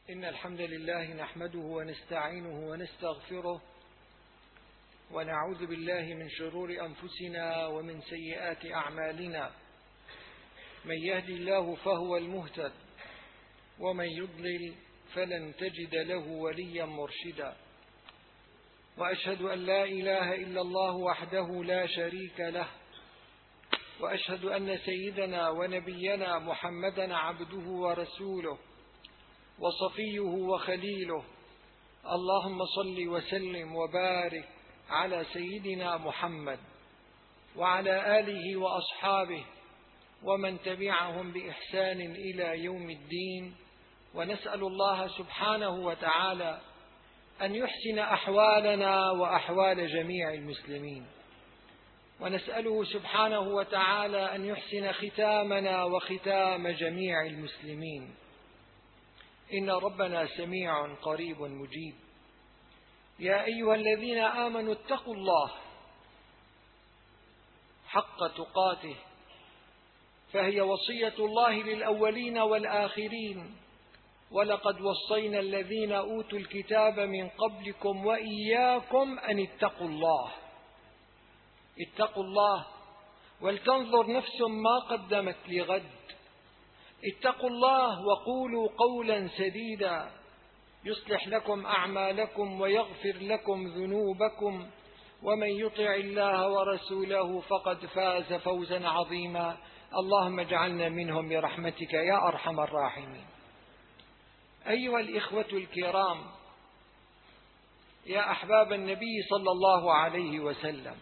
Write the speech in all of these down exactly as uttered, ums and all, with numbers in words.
إن الحمد لله نحمده ونستعينه ونستغفره ونعوذ بالله من شرور أنفسنا ومن سيئات أعمالنا. من يهدي الله فهو المهتد ومن يضلل فلن تجد له وليا مرشدا. وأشهد أن لا إله إلا الله وحده لا شريك له، وأشهد أن سيدنا ونبينا محمدا عبده ورسوله وصفيه وخليله. اللهم صل وسلم وبارك على سيدنا محمد وعلى آله وأصحابه ومن تبعهم بإحسان إلى يوم الدين. ونسأل الله سبحانه وتعالى أن يحسن أحوالنا وأحوال جميع المسلمين، ونسأله سبحانه وتعالى أن يحسن ختامنا وختام جميع المسلمين. إن ربنا سميع قريب مجيب. يا أيها الذين آمنوا اتقوا الله حق تقاته، فهي وصية الله للأولين والآخرين. ولقد وصينا الذين أوتوا الكتاب من قبلكم وإياكم أن اتقوا الله. اتقوا الله ولتنظر نفس ما قدمت لغد. اتقوا الله وقولوا قولا سديدا يصلح لكم أعمالكم ويغفر لكم ذنوبكم، ومن يطع الله ورسوله فقد فاز فوزا عظيما. اللهم اجعلنا منهم برحمتك يا أرحم الراحمين. أيها الإخوة الكرام، يا أحباب النبي صلى الله عليه وسلم،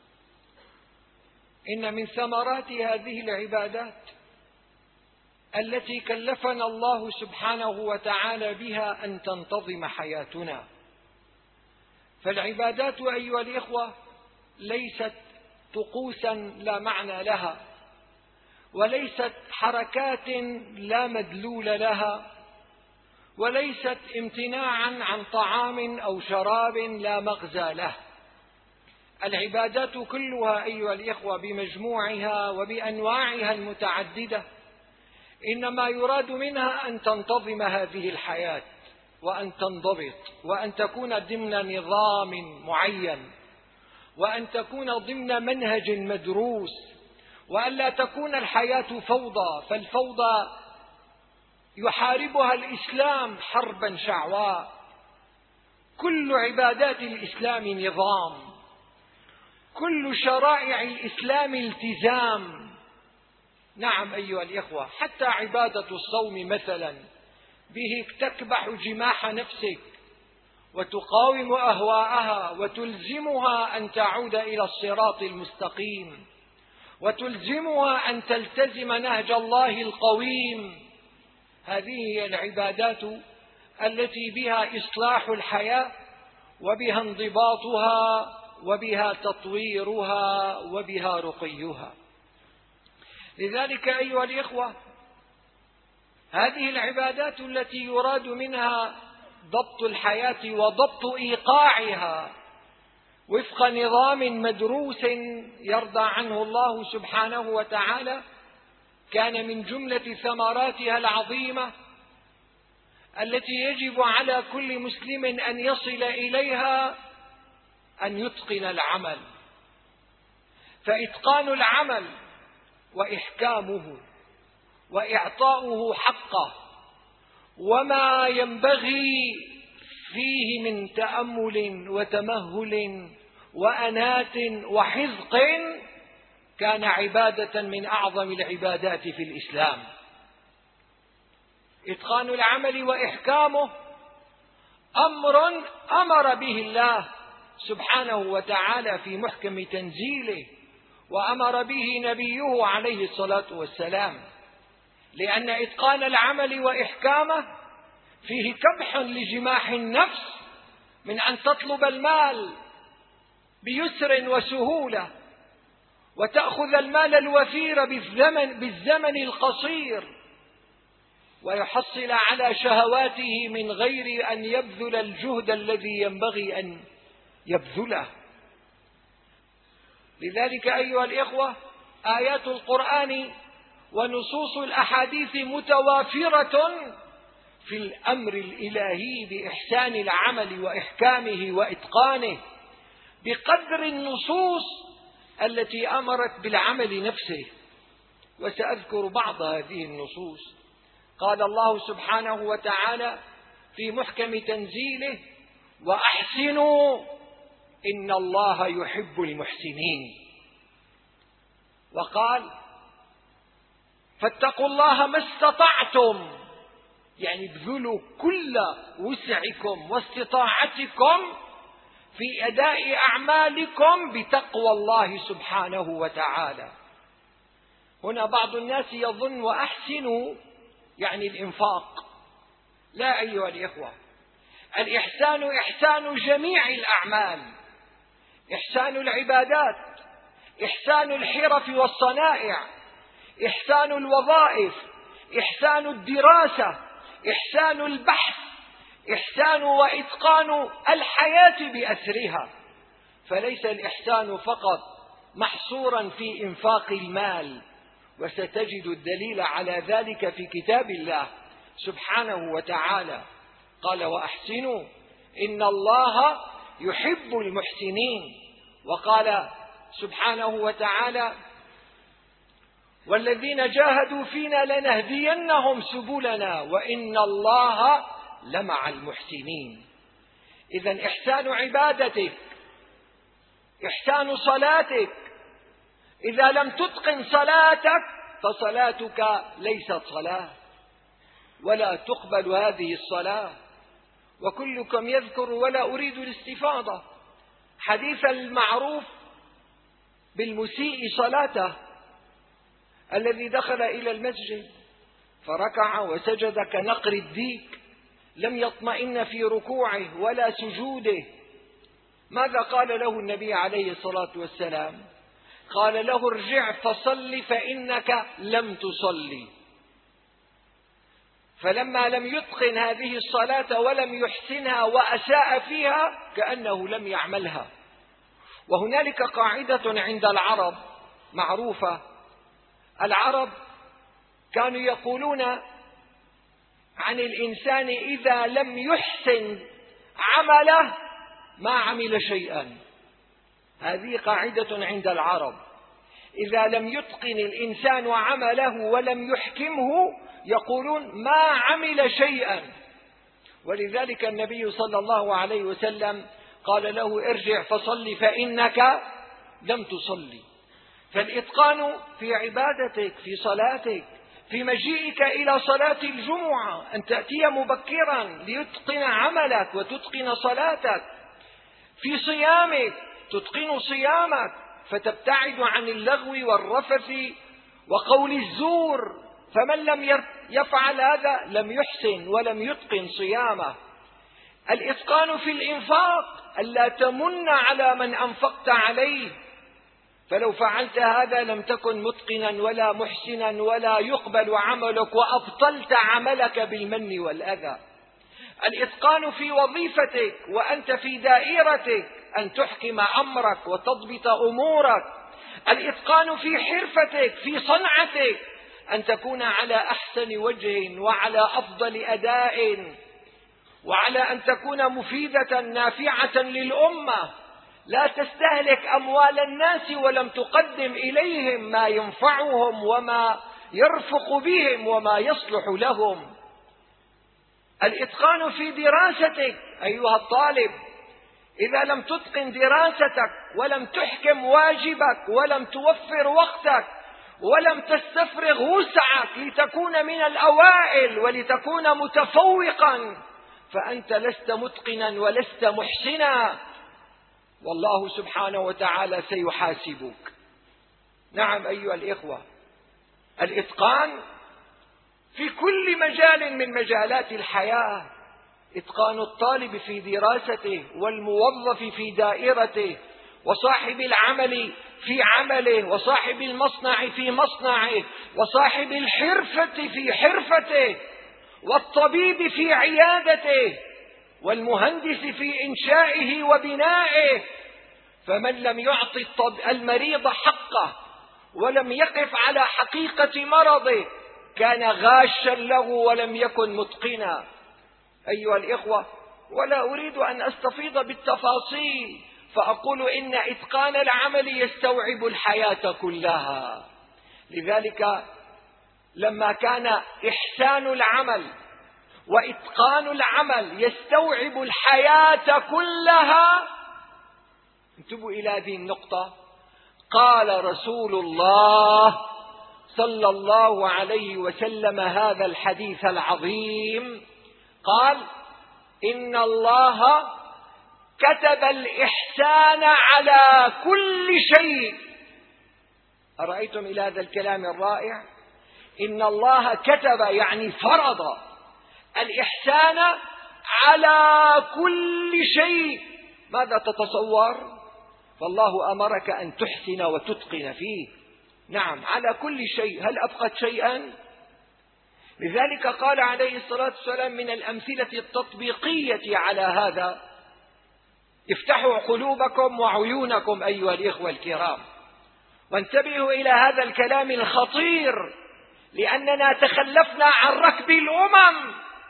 إن من ثمرات هذه العبادات التي كلفنا الله سبحانه وتعالى بها أن تنتظم حياتنا. فالعبادات أيها الإخوة ليست طقوسا لا معنى لها، وليست حركات لا مدلول لها، وليست امتناعا عن طعام أو شراب لا مغزى له. العبادات كلها أيها الإخوة بمجموعها وبأنواعها المتعددة إنما يراد منها أن تنتظم هذه الحياة، وأن تنضبط، وأن تكون ضمن نظام معين، وأن تكون ضمن منهج مدروس، وأن لا تكون الحياة فوضى. فالفوضى يحاربها الإسلام حربا شعواء. كل عبادات الإسلام نظام، كل شرائع الإسلام التزام. نعم أيها الإخوة، حتى عبادة الصوم مثلا به تكبح جماح نفسك وتقاوم أهواءها وتلزمها أن تعود إلى الصراط المستقيم، وتلزمها أن تلتزم نهج الله القويم. هذه هي العبادات التي بها إصلاح الحياة، وبها انضباطها، وبها تطويرها، وبها رقيها. لذلك أيها الإخوة، هذه العبادات التي يراد منها ضبط الحياة وضبط إيقاعها وفق نظام مدروس يرضى عنه الله سبحانه وتعالى، كان من جملة ثمراتها العظيمة التي يجب على كل مسلم أن يصل إليها أن يتقن العمل. فإتقان العمل وإحكامه وإعطاؤه حقه، وما ينبغي فيه من تأمل وتمهل وأنات وحذق، كان عبادة من أعظم العبادات في الإسلام. إتقان العمل وإحكامه أمر أمر به الله سبحانه وتعالى في محكم تنزيله، وأمر به نبيه عليه الصلاة والسلام، لأن إتقان العمل وإحكامه فيه كبح لجماح النفس من أن تطلب المال بيسر وسهولة، وتأخذ المال الوفير بالزمن, بالزمن القصير، ويحصل على شهواته من غير أن يبذل الجهد الذي ينبغي أن يبذله. لذلك أيها الإخوة، آيات القرآن ونصوص الأحاديث متوافرة في الأمر الإلهي بإحسان العمل وإحكامه وإتقانه بقدر النصوص التي أمرت بالعمل نفسه. وسأذكر بعض هذه النصوص. قال الله سبحانه وتعالى في محكم تنزيله: وأحسنوا إن الله يحب المحسنين. وقال: فاتقوا الله ما استطعتم، يعني ابذلوا كل وسعكم واستطاعتكم في أداء أعمالكم بتقوى الله سبحانه وتعالى. هنا بعض الناس يظن وأحسنوا يعني الإنفاق. لا أيها الإخوة، الإحسان إحسان جميع الأعمال، إحسان العبادات، إحسان الحرف والصنائع، إحسان الوظائف، إحسان الدراسة، إحسان البحث، إحسان وإتقان الحياة بأسرها. فليس الإحسان فقط محصورا في إنفاق المال، وستجد الدليل على ذلك في كتاب الله سبحانه وتعالى. قال: وأحسنوا إن الله يحب المحسنين. وقال سبحانه وتعالى: والذين جاهدوا فينا لنهدينهم سبلنا وإن الله لمع المحسنين. إذن إحسان عبادتك، إحسان صلاتك، إذا لم تتقن صلاتك فصلاتك ليست صلاة ولا تقبل هذه الصلاة. وكلكم يذكر ولا أريد الاستفاضة حديث المعروف بالمسيء صلاته الذي دخل إلى المسجد فركع وسجد كنقر الديك، لم يطمئن في ركوعه ولا سجوده. ماذا قال له النبي عليه الصلاة والسلام؟ قال له: ارجع فصل فإنك لم تصلي. فلما لم يتقن هذه الصلاة ولم يحسنها وأساء فيها كأنه لم يعملها. وهنالك قاعدة عند العرب معروفة. العرب كانوا يقولون عن الإنسان إذا لم يحسن عمله ما عمل شيئا. هذه قاعدة عند العرب. إذا لم يتقن الإنسان عمله ولم يحكمه يقولون ما عمل شيئا. ولذلك النبي صلى الله عليه وسلم قال له: ارجع فصل فإنك لم تصلي. فالإتقان في عبادتك، في صلاتك، في مجيئك إلى صلاة الجمعة أن تأتي مبكرا ليتقن عملك وتتقن صلاتك، في صيامك تتقن صيامك فتبتعد عن اللغو والرفث وقول الزور. فمن لم يفعل هذا لم يحسن ولم يتقن صيامه. الإتقان في الإنفاق، ألا تمن على من أنفقت عليه، فلو فعلت هذا لم تكن متقنا ولا محسنا ولا يقبل عملك وأبطلت عملك بالمن والأذى. الإتقان في وظيفتك وأنت في دائرتك أن تحكم أمرك وتضبط أمورك. الإتقان في حرفتك، في صنعتك، أن تكون على أحسن وجه وعلى أفضل أداء، وعلى أن تكون مفيدة نافعة للأمة، لا تستهلك أموال الناس ولم تقدم إليهم ما ينفعهم وما يرفق بهم وما يصلح لهم. الإتقان في دراستك أيها الطالب، إذا لم تتقن دراستك ولم تحكم واجبك ولم توفر وقتك ولم تستفرغ وسعك لتكون من الأوائل ولتكون متفوقا فأنت لست متقنا ولست محسنا، والله سبحانه وتعالى سيحاسبك. نعم أيها الإخوة، الإتقان في كل مجال من مجالات الحياة. إتقان الطالب في دراسته، والموظف في دائرته، وصاحب العمل في عمله، وصاحب المصنع في مصنعه، وصاحب الحرفة في حرفته، والطبيب في عيادته، والمهندس في إنشائه وبنائه. فمن لم يعطي المريض حقه ولم يقف على حقيقة مرضه كان غاشا له ولم يكن متقنا. أيها الإخوة، ولا أريد أن أستفيض بالتفاصيل فأقول إن إتقان العمل يستوعب الحياة كلها. لذلك لما كان إحسان العمل وإتقان العمل يستوعب الحياة كلها، انتبهوا إلى هذه النقطة، قال رسول الله صلى الله عليه وسلم هذا الحديث العظيم، قال: إن الله كتب الإحسان على كل شيء. أرأيتم إلى هذا الكلام الرائع؟ إن الله كتب يعني فرض الإحسان على كل شيء. ماذا تتصور؟ فالله أمرك أن تحسن وتتقن فيه، نعم، على كل شيء. هل أبقت شيئا؟ لذلك قال عليه الصلاة والسلام من الأمثلة التطبيقية على هذا: افتحوا قلوبكم وعيونكم أيها الإخوة الكرام، وانتبهوا إلى هذا الكلام الخطير، لأننا تخلفنا عن ركب الأمم،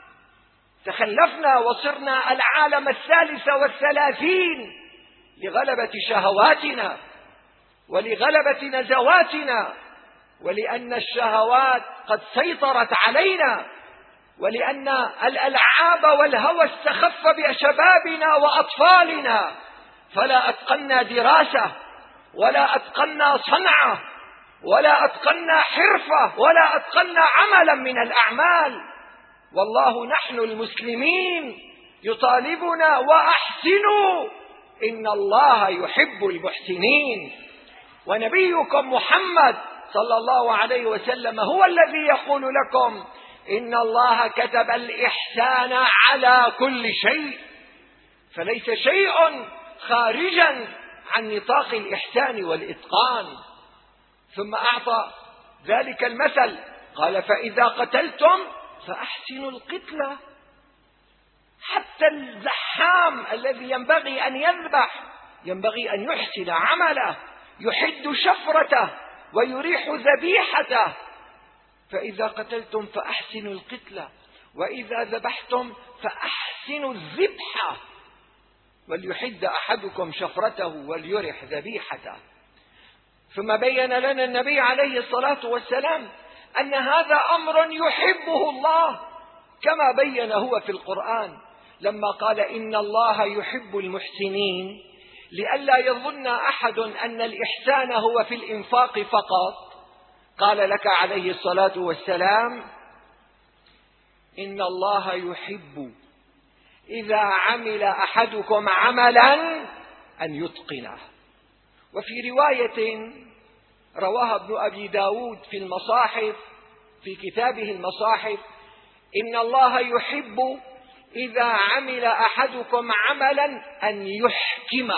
تخلفنا وصرنا العالم الثالث والثلاثين لغلبة شهواتنا ولغلبة نزواتنا، ولأن الشهوات قد سيطرت علينا، ولأن الألعاب والهوى استخف بشبابنا وأطفالنا، فلا أتقنا دراسة ولا أتقنا صنعة ولا أتقنا حرفة ولا أتقنا عملا من الأعمال. والله نحن المسلمين يطالبنا: وأحسنوا إن الله يحب المحسنين. ونبيكم محمد صلى الله عليه وسلم هو الذي يقول لكم: إن الله كتب الإحسان على كل شيء. فليس شيء خارجا عن نطاق الإحسان والإتقان. ثم أعطى ذلك المثل، قال: فإذا قتلتم فأحسنوا القتلة. حتى الزحام الذي ينبغي أن يذبح ينبغي أن يحسن عمله، يحد شفرته ويريح ذبيحته. فإذا قتلتم فأحسنوا القتلة، وإذا ذبحتم فأحسنوا الذبحة، وليحد أحدكم شفرته وليرح ذبيحته. ثم بين لنا النبي عليه الصلاة والسلام أن هذا أمر يحبه الله، كما بين هو في القرآن لما قال: إن الله يحب المحسنين، لئلا يظن أحد أن الإحسان هو في الإنفاق فقط. قال لك عليه الصلاة والسلام: إن الله يحب إذا عمل أحدكم عملا أن يتقنه. وفي رواية رواها ابن أبي داود في المصاحف في كتابه المصاحف: إن الله يحب إذا عمل أحدكم عملا أن يحكمه.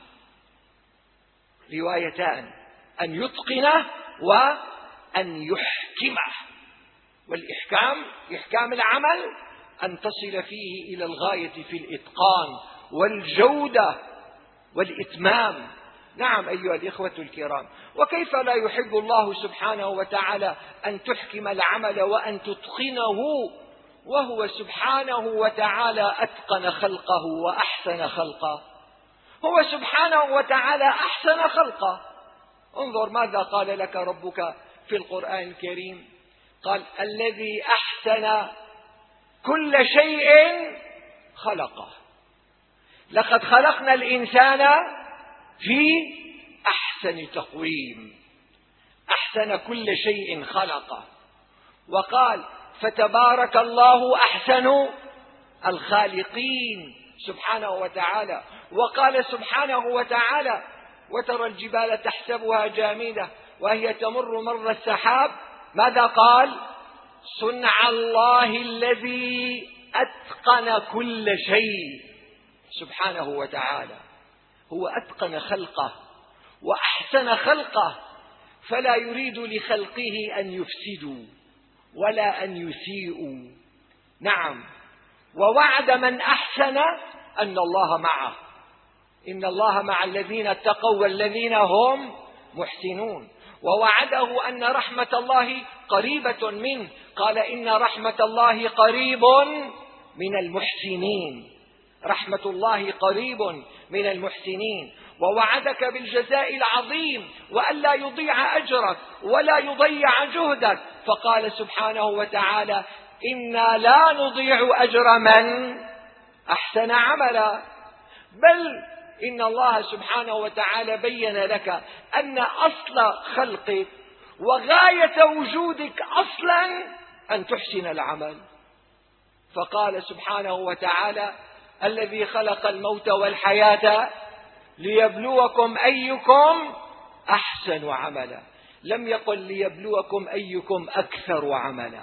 روايتان: أن يتقنه وأن يحكمه. والإحكام، إحكام العمل، أن تصل فيه إلى الغاية في الإتقان والجودة والإتمام. نعم أيها الإخوة الكرام، وكيف لا يحب الله سبحانه وتعالى أن تحكم العمل وأن تتقنه، وهو سبحانه وتعالى أتقن خلقه وأحسن خلقه. هو سبحانه وتعالى أحسن خلقه. انظر ماذا قال لك ربك في القرآن الكريم، قال: الذي أحسن كل شيء خلقه. لقد خلقنا الإنسان في أحسن تقويم، أحسن كل شيء خلقه. وقال: فتبارك الله أحسن الخالقين سبحانه وتعالى. وقال سبحانه وتعالى: وترى الجبال تحسبها جامدة وهي تمر مر السحاب. ماذا قال؟ صنع الله الذي أتقن كل شيء سبحانه وتعالى. هو أتقن خلقه وأحسن خلقه، فلا يريد لخلقه أن يفسدوا ولا أن يسيئوا. نعم، ووعد من أحسن أن الله معه. إن الله مع الذين اتقوا والذين هم محسنون. ووعده أن رحمة الله قريبة منه، قال: إن رحمة الله قريب من المحسنين، رحمة الله قريب من المحسنين، ووعدك بالجزاء العظيم وألا يضيع أجرك ولا يضيع جهدك، فقال سبحانه وتعالى: إنا لا نضيع أجر من أحسن عملا. بل إن الله سبحانه وتعالى بين لك أن أصل خلقك وغاية وجودك أصلا أن تحسن العمل، فقال سبحانه وتعالى: الذي خلق الموت والحياة ليبلوكم أيكم أحسن عملا. لم يقل ليبلوكم أيكم أكثر عملا.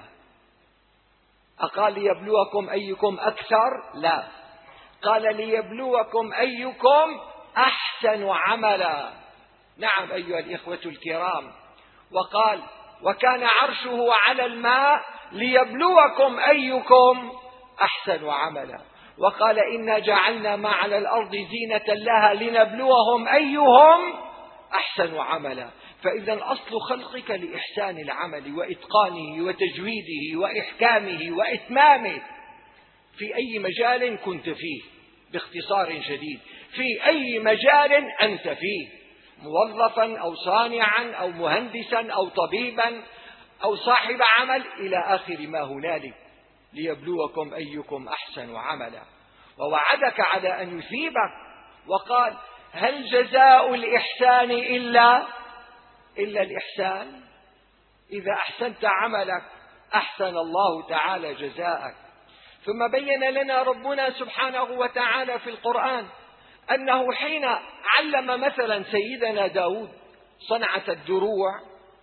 أقال ليبلوكم أيكم أكثر؟ لا، قال ليبلوكم أيكم أحسن عملا. نعم أيها الإخوة الكرام. وقال: وكان عرشه على الماء ليبلوكم أيكم أحسن عملا. وقال: إنا جعلنا ما على الأرض زينة لها لنبلوهم أيهم أحسن عملا. فإذا أصل خلقك لإحسان العمل وإتقانه وتجويده وإحكامه وإتمامه في أي مجال كنت فيه. باختصار شديد، في أي مجال أنت فيه، موظفا أو صانعا أو مهندسا أو طبيبا أو صاحب عمل إلى آخر ما هنالك، ليبلوكم أيكم أحسن عملا. ووعدك على أن يثيبك، وقال: هل جزاء الإحسان إلا إلا الإحسان؟ إذا أحسنت عملك أحسن الله تعالى جزاءك. ثم بين لنا ربنا سبحانه وتعالى في القرآن أنه حين علم مثلا سيدنا داود صنعة الدروع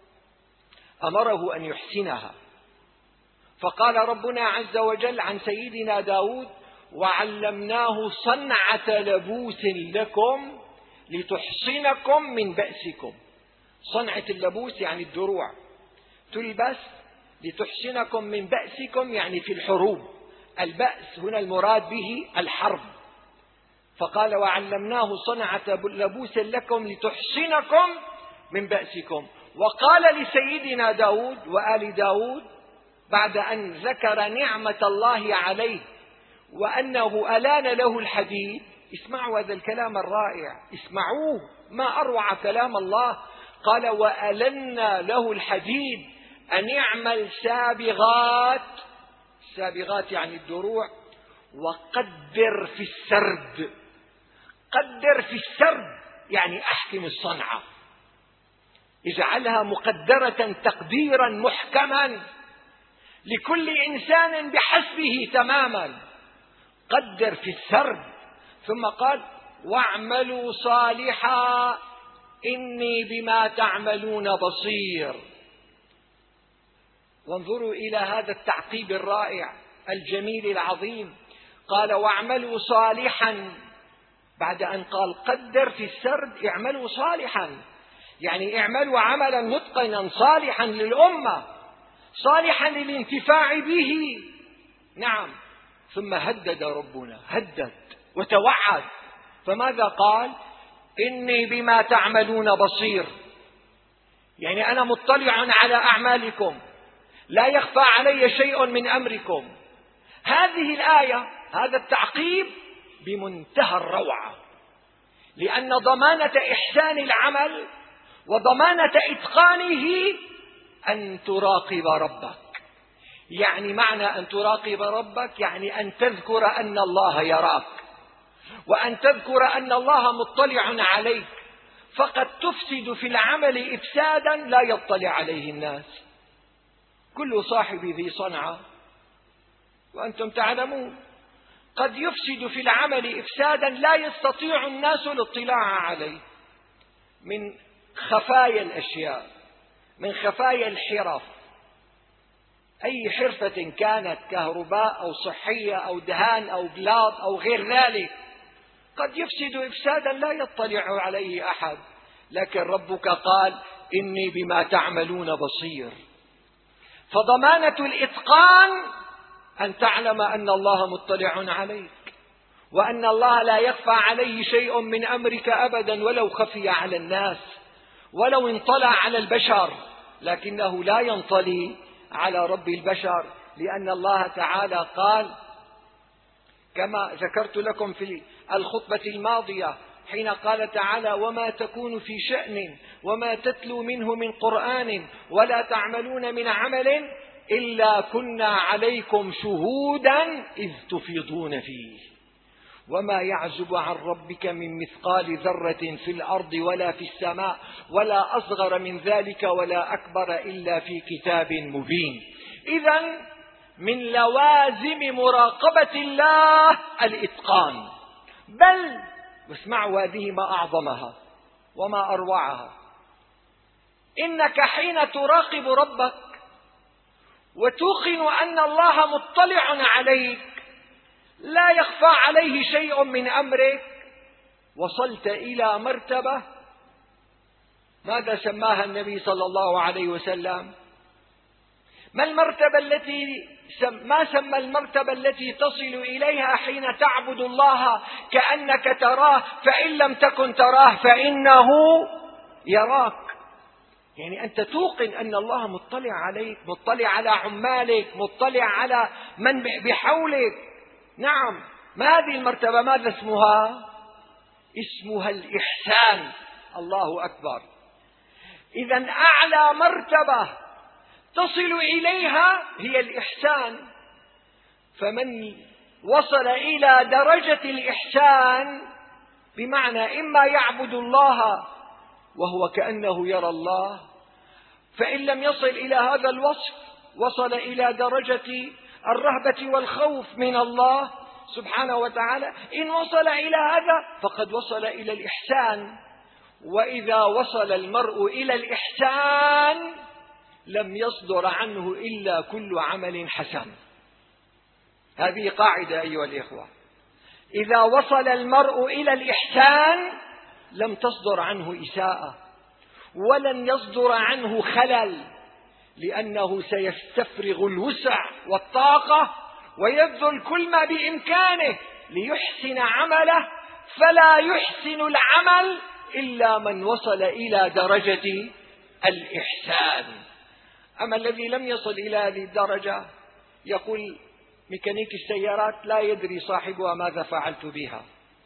أمره أن يحسنها، فقال ربنا عز وجل عن سيدنا داود: وعلمناه صنعة لبوس لكم لتحصنكم من بأسكم. صنعة اللبوس يعني الدروع، تلبس لتحصنكم من بأسكم يعني في الحروب. البأس هنا المراد به الحرب. فقال: وعلمناه صنعة لبوس لكم لتحصنكم من بأسكم. وقال لسيدنا داود وآل داود بعد أن ذكر نعمة الله عليه وأنه ألان له الحديد. اسمعوا هذا الكلام الرائع، اسمعوه، ما أروع كلام الله. قال: وألنا له الحديد أن يعمل سابغات. السابغات يعني الدروع. وقدر في السرد. قدر في السرد يعني أحكم الصنعة، اجعلها مقدرة تقديرا محكما لكل إنسان بحسبه تماما. قدر في السرد. ثم قال: واعملوا صالحا إني بما تعملون بصير. وانظروا إلى هذا التعقيب الرائع الجميل العظيم. قال: واعملوا صالحا، بعد أن قال قدر في السرد اعملوا صالحا، يعني اعملوا عملا متقنا صالحا للأمة، صالحا للانتفاع به. نعم. ثم هدد ربنا، هدد وتوعد. فماذا قال؟ إني بما تعملون بصير، يعني أنا مطلع على أعمالكم، لا يخفى علي شيء من أمركم. هذه الآية، هذا التعقيب بمنتهى الروعة، لأن ضمانة إحسان العمل وضمانة إتقانه أن تراقب ربك. يعني معنى أن تراقب ربك يعني أن تذكر أن الله يراك، وأن تذكر أن الله مطلع عليك. فقد تفسد في العمل إفسادا لا يطلع عليه الناس. كل صاحب ذي صنعة وأنتم تعلمون قد يفسد في العمل إفسادا لا يستطيع الناس الاطلاع عليه، من خفايا الأشياء، من خفايا الحرف. أي حرفة كانت، كهرباء أو صحية أو دهان أو بلاط أو غير ذلك، قد يفسد إفسادا لا يطلع عليه أحد. لكن ربك قال: إني بما تعملون بصير. فضمانة الإتقان أن تعلم أن الله مطلع عليك، وأن الله لا يخفى عليه شيء من أمرك أبدا، ولو خفي على الناس، ولو انطلع على البشر، لكنه لا ينطلي على رب البشر، لأن الله تعالى قال: كما ذكرت لكم في الخطبة الماضية حين قال تعالى: وما تكون في شأن وما تتلو منه من قرآن ولا تعملون من عمل إلا كنا عليكم شهودا إذ تفيضون فيه وما يعزب عن ربك من مثقال ذرة في الأرض ولا في السماء ولا أصغر من ذلك ولا أكبر إلا في كتاب مبين. إذن من لوازم مراقبة الله الإتقان، بل واسمعوا هذه ما أعظمها وما أروعها: إنك حين تراقب ربك وتوقن أن الله مطلع عليك لا يخفى عليه شيء من أمرك، وصلت إلى مرتبة ماذا سماها النبي صلى الله عليه وسلم؟ ما المرتبة التي ما سمى المرتبة التي تصل إليها حين تعبد الله كأنك تراه، فإن لم تكن تراه فإنه يراك. يعني أنت توقن أن الله مطلع عليك، مطلع على عمالك، مطلع على من بحولك. نعم، ما هذه المرتبة ماذا اسمها؟ اسمها الإحسان. الله أكبر. إذن أعلى مرتبة تصل إليها هي الإحسان. فمن وصل إلى درجة الإحسان بمعنى إما يعبد الله وهو كأنه يرى الله، فإن لم يصل إلى هذا الوصف وصل إلى درجة الرهبة والخوف من الله سبحانه وتعالى. إن وصل إلى هذا فقد وصل إلى الإحسان. وإذا وصل المرء إلى الإحسان لم يصدر عنه إلا كل عمل حسن. هذه قاعدة أيها الإخوة: إذا وصل المرء إلى الإحسان لم تصدر عنه إساءة ولن يصدر عنه خلل، لأنه سيستفرغ الوسع والطاقة ويبذل كل ما بإمكانه ليحسن عمله، فلا يحسن العمل إلا من وصل إلى درجة الإحسان. أما الذي لم يصل إلى هذه الدرجة يقول ميكانيك السيارات: لا يدري صاحبها ماذا فعلت بها.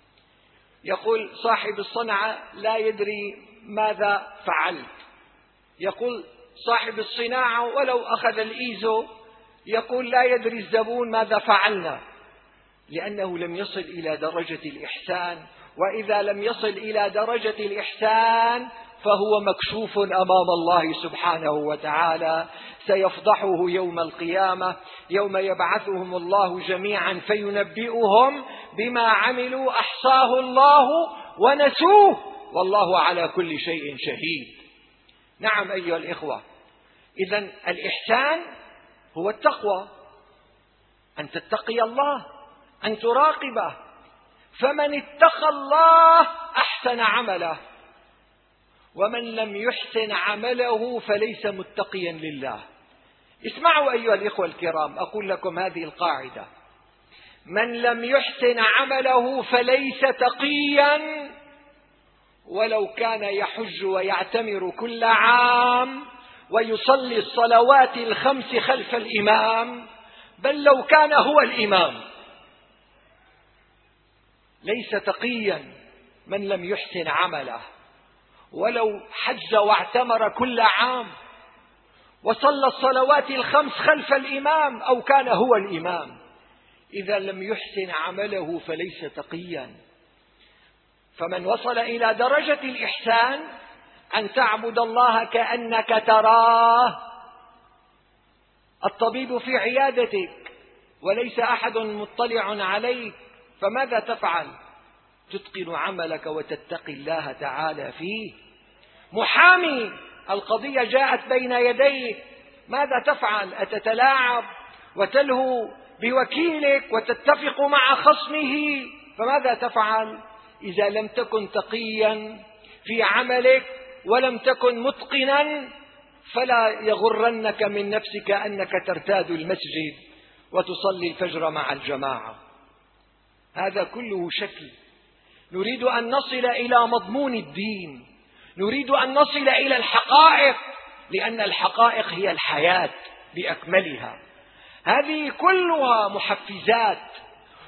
يقول صاحب الصنعة: لا يدري ماذا فعلت. يقول صاحب الصناعة ولو أخذ الإيزو يقول: لا يدري الزبون ماذا فعلنا، لأنه لم يصل إلى درجة الإحسان. وإذا لم يصل إلى درجة الإحسان فهو مكشوف أمام الله سبحانه وتعالى، سيفضحه يوم القيامة يوم يبعثهم الله جميعا فينبئهم بما عملوا أحصاه الله ونسوه والله على كل شيء شهيد. نعم أيها الإخوة، إذن الإحسان هو التقوى، أن تتقي الله، أن تراقبه. فمن اتقى الله أحسن عمله، ومن لم يحسن عمله فليس متقيا لله. اسمعوا أيها الإخوة الكرام، أقول لكم هذه القاعدة: من لم يحسن عمله فليس تقيا ولو كان يحج ويعتمر كل عام ويصلي الصلوات الخمس خلف الإمام، بل لو كان هو الإمام. ليس تقيا من لم يحسن عمله، ولو حج واعتمر كل عام وصلى الصلوات الخمس خلف الإمام أو كان هو الإمام، إذا لم يحسن عمله فليس تقيا. فمن وصل إلى درجة الإحسان أن تعبد الله كأنك تراه. الطبيب في عيادتك وليس أحد مطلع عليك، فماذا تفعل؟ تتقن عملك وتتقي الله تعالى فيه. محامي، القضية جاءت بين يديك، ماذا تفعل؟ أتتلاعب وتلهو بوكيلك وتتفق مع خصمه، فماذا تفعل؟ إذا لم تكن تقيا في عملك ولم تكن متقنا فلا يغرنك من نفسك أنك ترتاد المسجد وتصلي الفجر مع الجماعة. هذا كله شكل. نريد أن نصل إلى مضمون الدين، نريد أن نصل إلى الحقائق، لأن الحقائق هي الحياة بأكملها. هذه كلها محفزات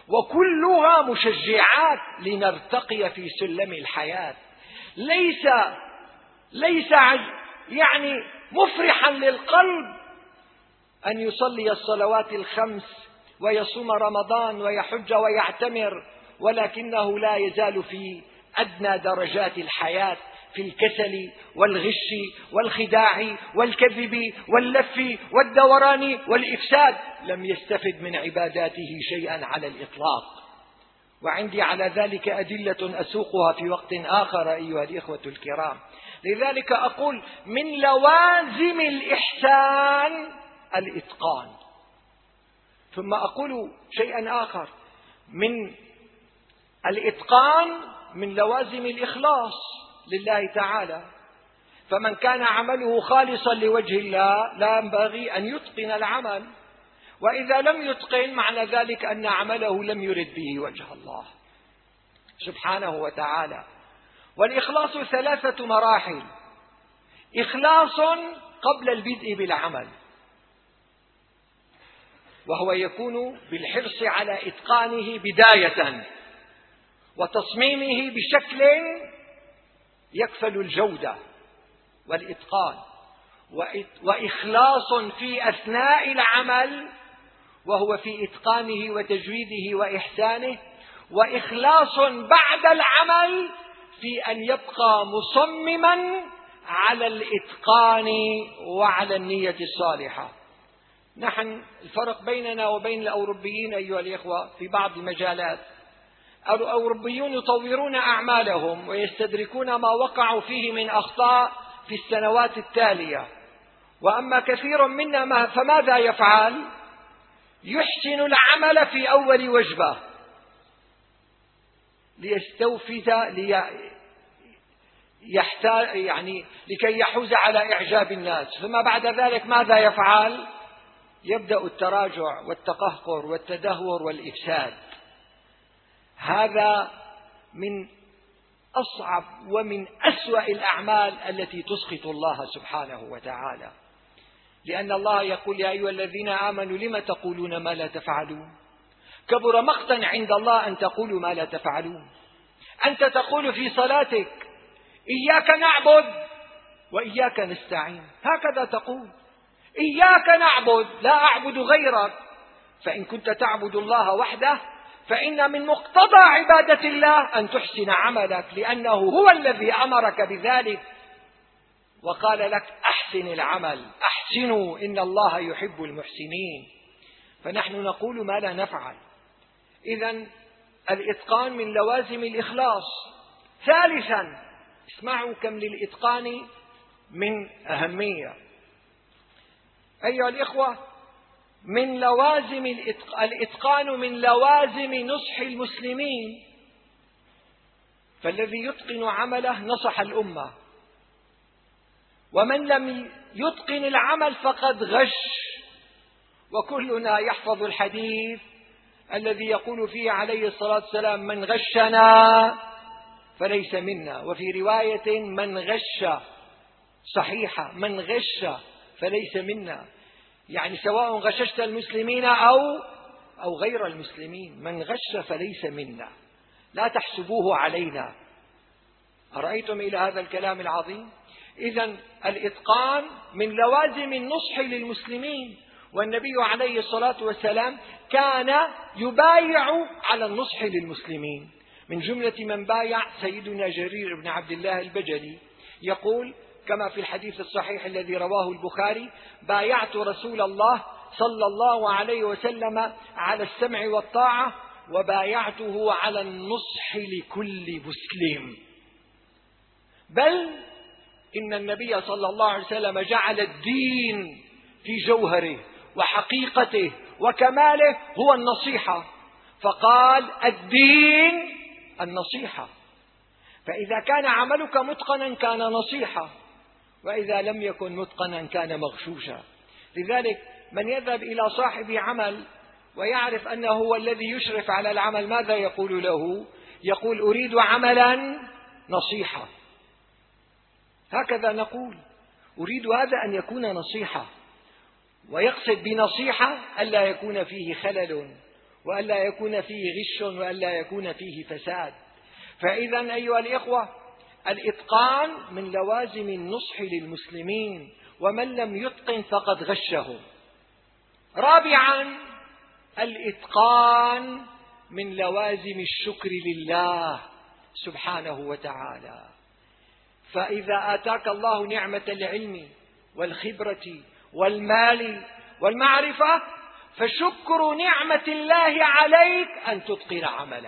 وكلها مشجعات لنرتقي في سلم الحياة. ليس ليس يعني مفرحا للقلب أن يصلي الصلوات الخمس ويصوم رمضان ويحج ويعتمر، ولكنه لا يزال في أدنى درجات الحياة، في الكسل والغش والخداع والكذب واللف والدوران والإفساد، لم يستفد من عباداته شيئا على الإطلاق. وعندي على ذلك أدلة أسوقها في وقت آخر أيها الإخوة الكرام. لذلك أقول من لوازم الإحسان الإتقان. ثم أقول شيئا آخر، من الإتقان من لوازم الإخلاص لله تعالى. فمن كان عمله خالصا لوجه الله لا ينبغي أن يتقن العمل، وإذا لم يتقن معنى ذلك أن عمله لم يرد به وجه الله سبحانه وتعالى. والإخلاص ثلاثة مراحل: إخلاص قبل البدء بالعمل، وهو يكون بالحرص على إتقانه بداية وتصميمه بشكل يكفل الجودة والإتقان، وإخلاص في أثناء العمل وهو في إتقانه وتجويده وإحسانه، وإخلاص بعد العمل في أن يبقى مصمما على الإتقان وعلى النية الصالحة. نحن الفرق بيننا وبين الأوروبيين أيها الإخوة في بعض المجالات، الأوروبيون يطورون أعمالهم ويستدركون ما وقعوا فيه من أخطاء في السنوات التالية، وأما كثير منا فماذا يفعل؟ يحسن العمل في أول وجبة ليستوفز لي يحتاج يعني لكي يحوز على إعجاب الناس، ثم بعد ذلك ماذا يفعل؟ يبدأ التراجع والتقهقر والتدهور والإفساد. هذا من أصعب ومن أسوأ الأعمال التي تسخط الله سبحانه وتعالى، لأن الله يقول: يا أيها الذين آمنوا لم تقولون ما لا تفعلون، كبر مقتا عند الله أن تقولوا ما لا تفعلون. أنت تقول في صلاتك: إياك نعبد وإياك نستعين، هكذا تقول: إياك نعبد، لا أعبد غيرك. فإن كنت تعبد الله وحده فإن من مقتضى عبادة الله أن تحسن عملك، لأنه هو الذي أمرك بذلك وقال لك: أحسن العمل، أحسنوا إن الله يحب المحسنين. فنحن نقول ما لا نفعل. إذن الإتقان من لوازم الإخلاص. ثالثا، اسمعوا كم للإتقان من أهمية أيها الإخوة. من لوازم الإتقان من لوازم نصح المسلمين، فالذي يتقن عمله نصح الأمة، ومن لم يتقن العمل فقد غش. وكلنا يحفظ الحديث الذي يقول فيه عليه الصلاة والسلام: من غشنا فليس منا. وفي رواية: من غش، صحيحة، من غش فليس منا، يعني سواء غششت المسلمين أو أو غير المسلمين، من غش فليس منا، لا تحسبوه علينا. أرأيتم إلى هذا الكلام العظيم؟ إذن الإتقان من لوازم النصح للمسلمين، والنبي عليه الصلاة والسلام كان يبايع على النصح للمسلمين. من جملة من بايع سيدنا جرير بن عبد الله البجلي، يقول كما في الحديث الصحيح الذي رواه البخاري: بايعت رسول الله صلى الله عليه وسلم على السمع والطاعة، وبايعته على النصح لكل مسلم. بل إن النبي صلى الله عليه وسلم جعل الدين في جوهره وحقيقته وكماله هو النصيحة، فقال: الدين النصيحة. فإذا كان عملك متقنا كان نصيحة، وإذا لم يكن متقنا كان مغشوشا. لذلك من يذهب إلى صاحب عمل ويعرف أنه هو الذي يشرف على العمل، ماذا يقول له؟ يقول: أريد عملا نصيحة. هكذا نقول: أريد هذا أن يكون نصيحة، ويقصد بنصيحة ألا يكون فيه خلل وألا يكون فيه غش وألا يكون فيه فساد. فإذا أيها الإخوة، الإتقان من لوازم النصح للمسلمين، ومن لم يتقن فقد غشهم. رابعا، الإتقان من لوازم الشكر لله سبحانه وتعالى. فإذا آتاك الله نعمة العلم والخبرة والمال والمعرفة، فشكر نعمة الله عليك أن تتقن عملك.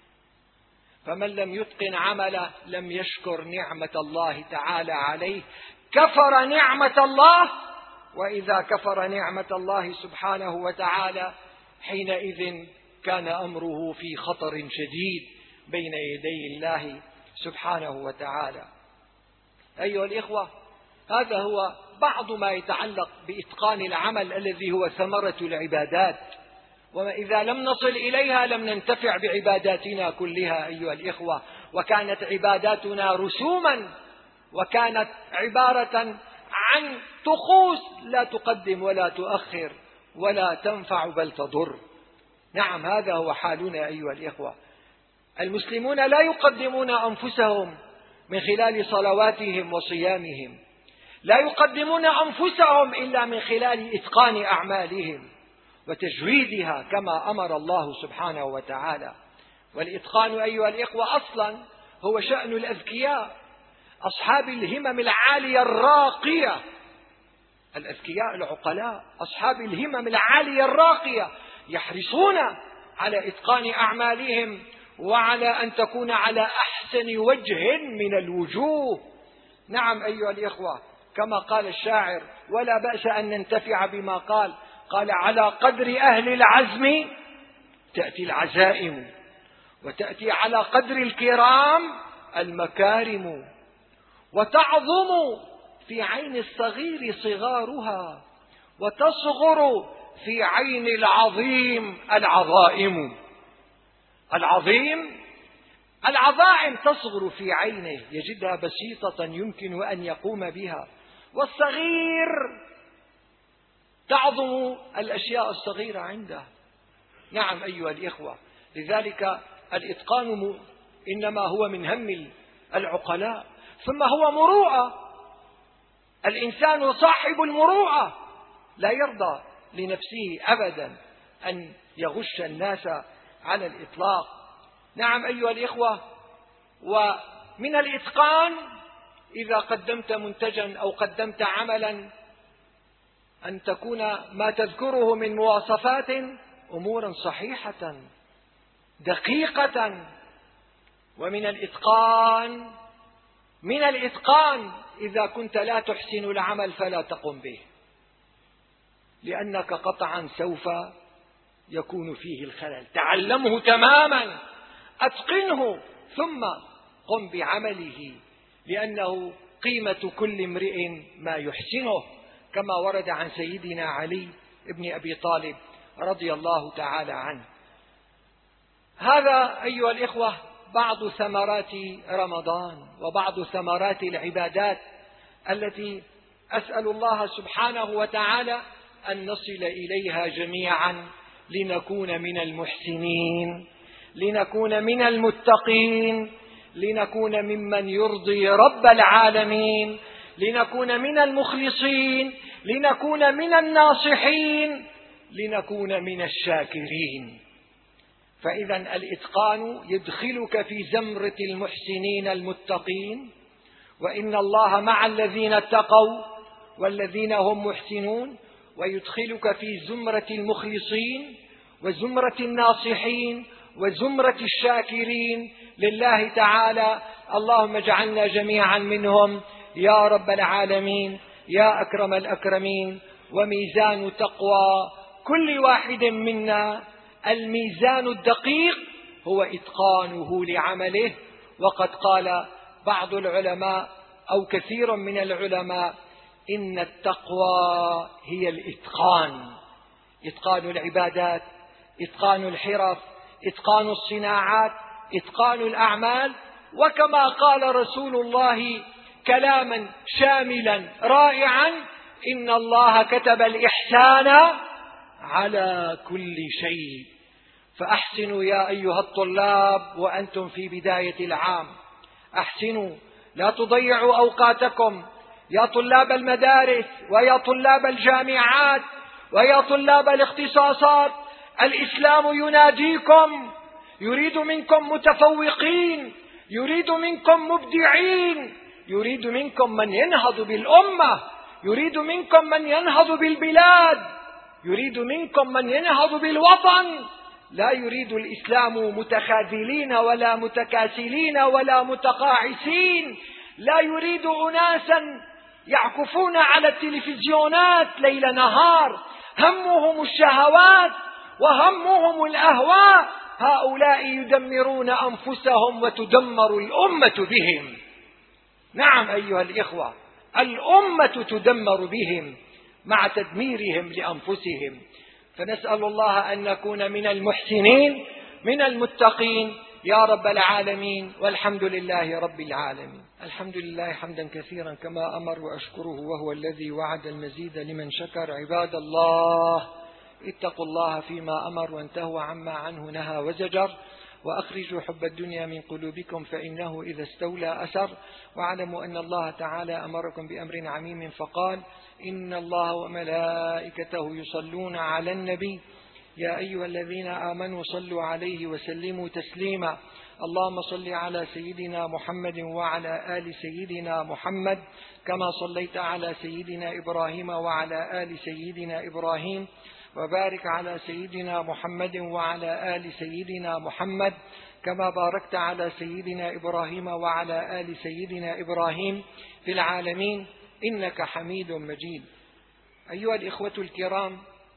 فمن لم يتقن عمله لم يشكر نعمة الله تعالى عليه، كفر نعمة الله. وإذا كفر نعمة الله سبحانه وتعالى حينئذ كان أمره في خطر شديد بين يدي الله سبحانه وتعالى. أيها الإخوة، هذا هو بعض ما يتعلق بإتقان العمل الذي هو ثمرة العبادات، وإذا لم نصل إليها لم ننتفع بعباداتنا كلها أيها الإخوة. وكانت عباداتنا رسوما، وكانت عبارة عن طقوس لا تقدم ولا تؤخر ولا تنفع بل تضر. نعم، هذا هو حالنا أيها الإخوة. المسلمون لا يقدمون أنفسهم من خلال صلواتهم وصيامهم، لا يقدمون أنفسهم إلا من خلال إتقان أعمالهم وتجويدها كما أمر الله سبحانه وتعالى. والإتقان أيها الإخوة أصلا هو شأن الأذكياء، أصحاب الهمم العالية الراقية، الأذكياء العقلاء أصحاب الهمم العالية الراقية يحرصون على إتقان أعمالهم وعلى أن تكون على أحسن وجه من الوجوه. نعم أيها الإخوة، كما قال الشاعر: ولا بأس أن ننتفع بما قال، قال: على قدر أهل العزم تأتي العزائم، وتأتي على قدر الكرام المكارم، وتعظم في عين الصغير صغارها، وتصغر في عين العظيم العظائم. العظيم العظائم تصغر في عينه، يجدها بسيطة يمكن أن يقوم بها، والصغير تعظم الأشياء الصغيرة عنده. نعم أيها الإخوة، لذلك الإتقان إنما هو من هم العقلاء، ثم هو مروءة. الإنسان صاحب المروءة لا يرضى لنفسه أبدا أن يغش الناس على الإطلاق. نعم أيها الإخوة، ومن الإتقان إذا قدمت منتجا أو قدمت عملا أن تكون ما تذكره من مواصفات أمورا صحيحة دقيقة. ومن الإتقان من الإتقان إذا كنت لا تحسن العمل فلا تقم به، لأنك قطعا سوف يكون فيه الخلل. تعلمه تماما، أتقنه، ثم قم بعمله، لأنه قيمة كل امرئ ما يحسنه، كما ورد عن سيدنا علي بن أبي طالب رضي الله تعالى عنه. هذا أيها الإخوة بعض ثمرات رمضان وبعض ثمرات العبادات التي أسأل الله سبحانه وتعالى أن نصل إليها جميعا لنكون من المحسنين، لنكون من المتقين، لنكون ممن يرضي رب العالمين، لنكون من المخلصين، لنكون من الناصحين، لنكون من الشاكرين. فإذا الإتقان يدخلك في زمرة المحسنين المتقين، وإن الله مع الذين اتقوا والذين هم محسنون، ويدخلك في زمرة المخلصين وزمرة الناصحين وزمرة الشاكرين لله تعالى. اللهم اجعلنا جميعا منهم يا رب العالمين يا أكرم الأكرمين. وميزان تقوى كل واحد منا الميزان الدقيق هو إتقانه لعمله. وقد قال بعض العلماء أو كثير من العلماء إن التقوى هي الإتقان، إتقان العبادات، إتقان الحرف، إتقان الصناعات، إتقان الأعمال. وكما قال رسول الله كلاما شاملا رائعا: إن الله كتب الإحسان على كل شيء. فأحسنوا يا أيها الطلاب وأنتم في بداية العام، أحسنوا، لا تضيعوا أوقاتكم يا طلاب المدارس ويا طلاب الجامعات ويا طلاب الاختصاصات. الإسلام يناديكم، يريد منكم متفوقين، يريد منكم مبدعين، يريد منكم من ينهض بالأمة، يريد منكم من ينهض بالبلاد، يريد منكم من ينهض بالوطن. لا يريد الإسلام متخاذلين ولا متكاسلين ولا متقاعسين، لا يريد أناسا يعكفون على التلفزيونات ليل نهار همهم الشهوات وهمهم الأهواء. هؤلاء يدمرون أنفسهم وتدمر الأمة بهم. نعم أيها الإخوة، الأمة تدمر بهم مع تدميرهم لأنفسهم. فنسأل الله أن نكون من المحسنين من المتقين يا رب العالمين، والحمد لله رب العالمين. الحمد لله حمدا كثيرا كما أمر، وأشكره وهو الذي وعد المزيد لمن شكر. عباد الله، اتقوا الله فيما أمر وانتهوا عما عنه نهى وزجر، وأخرجوا حب الدنيا من قلوبكم فإنه إذا استولى أسر. واعلموا أن الله تعالى أمركم بأمر عميم فقال: إن الله وملائكته يصلون على النبي يا أيها الذين آمنوا صلوا عليه وسلموا تسليما. اللهم صل على سيدنا محمد وعلى آل سيدنا محمد كما صليت على سيدنا إبراهيم وعلى آل سيدنا إبراهيم، وبارك على سيدنا محمد وعلى آل سيدنا محمد كما باركت على سيدنا إبراهيم وعلى آل سيدنا إبراهيم في العالمين إنك حميد مجيد. أيها الإخوة الكرام،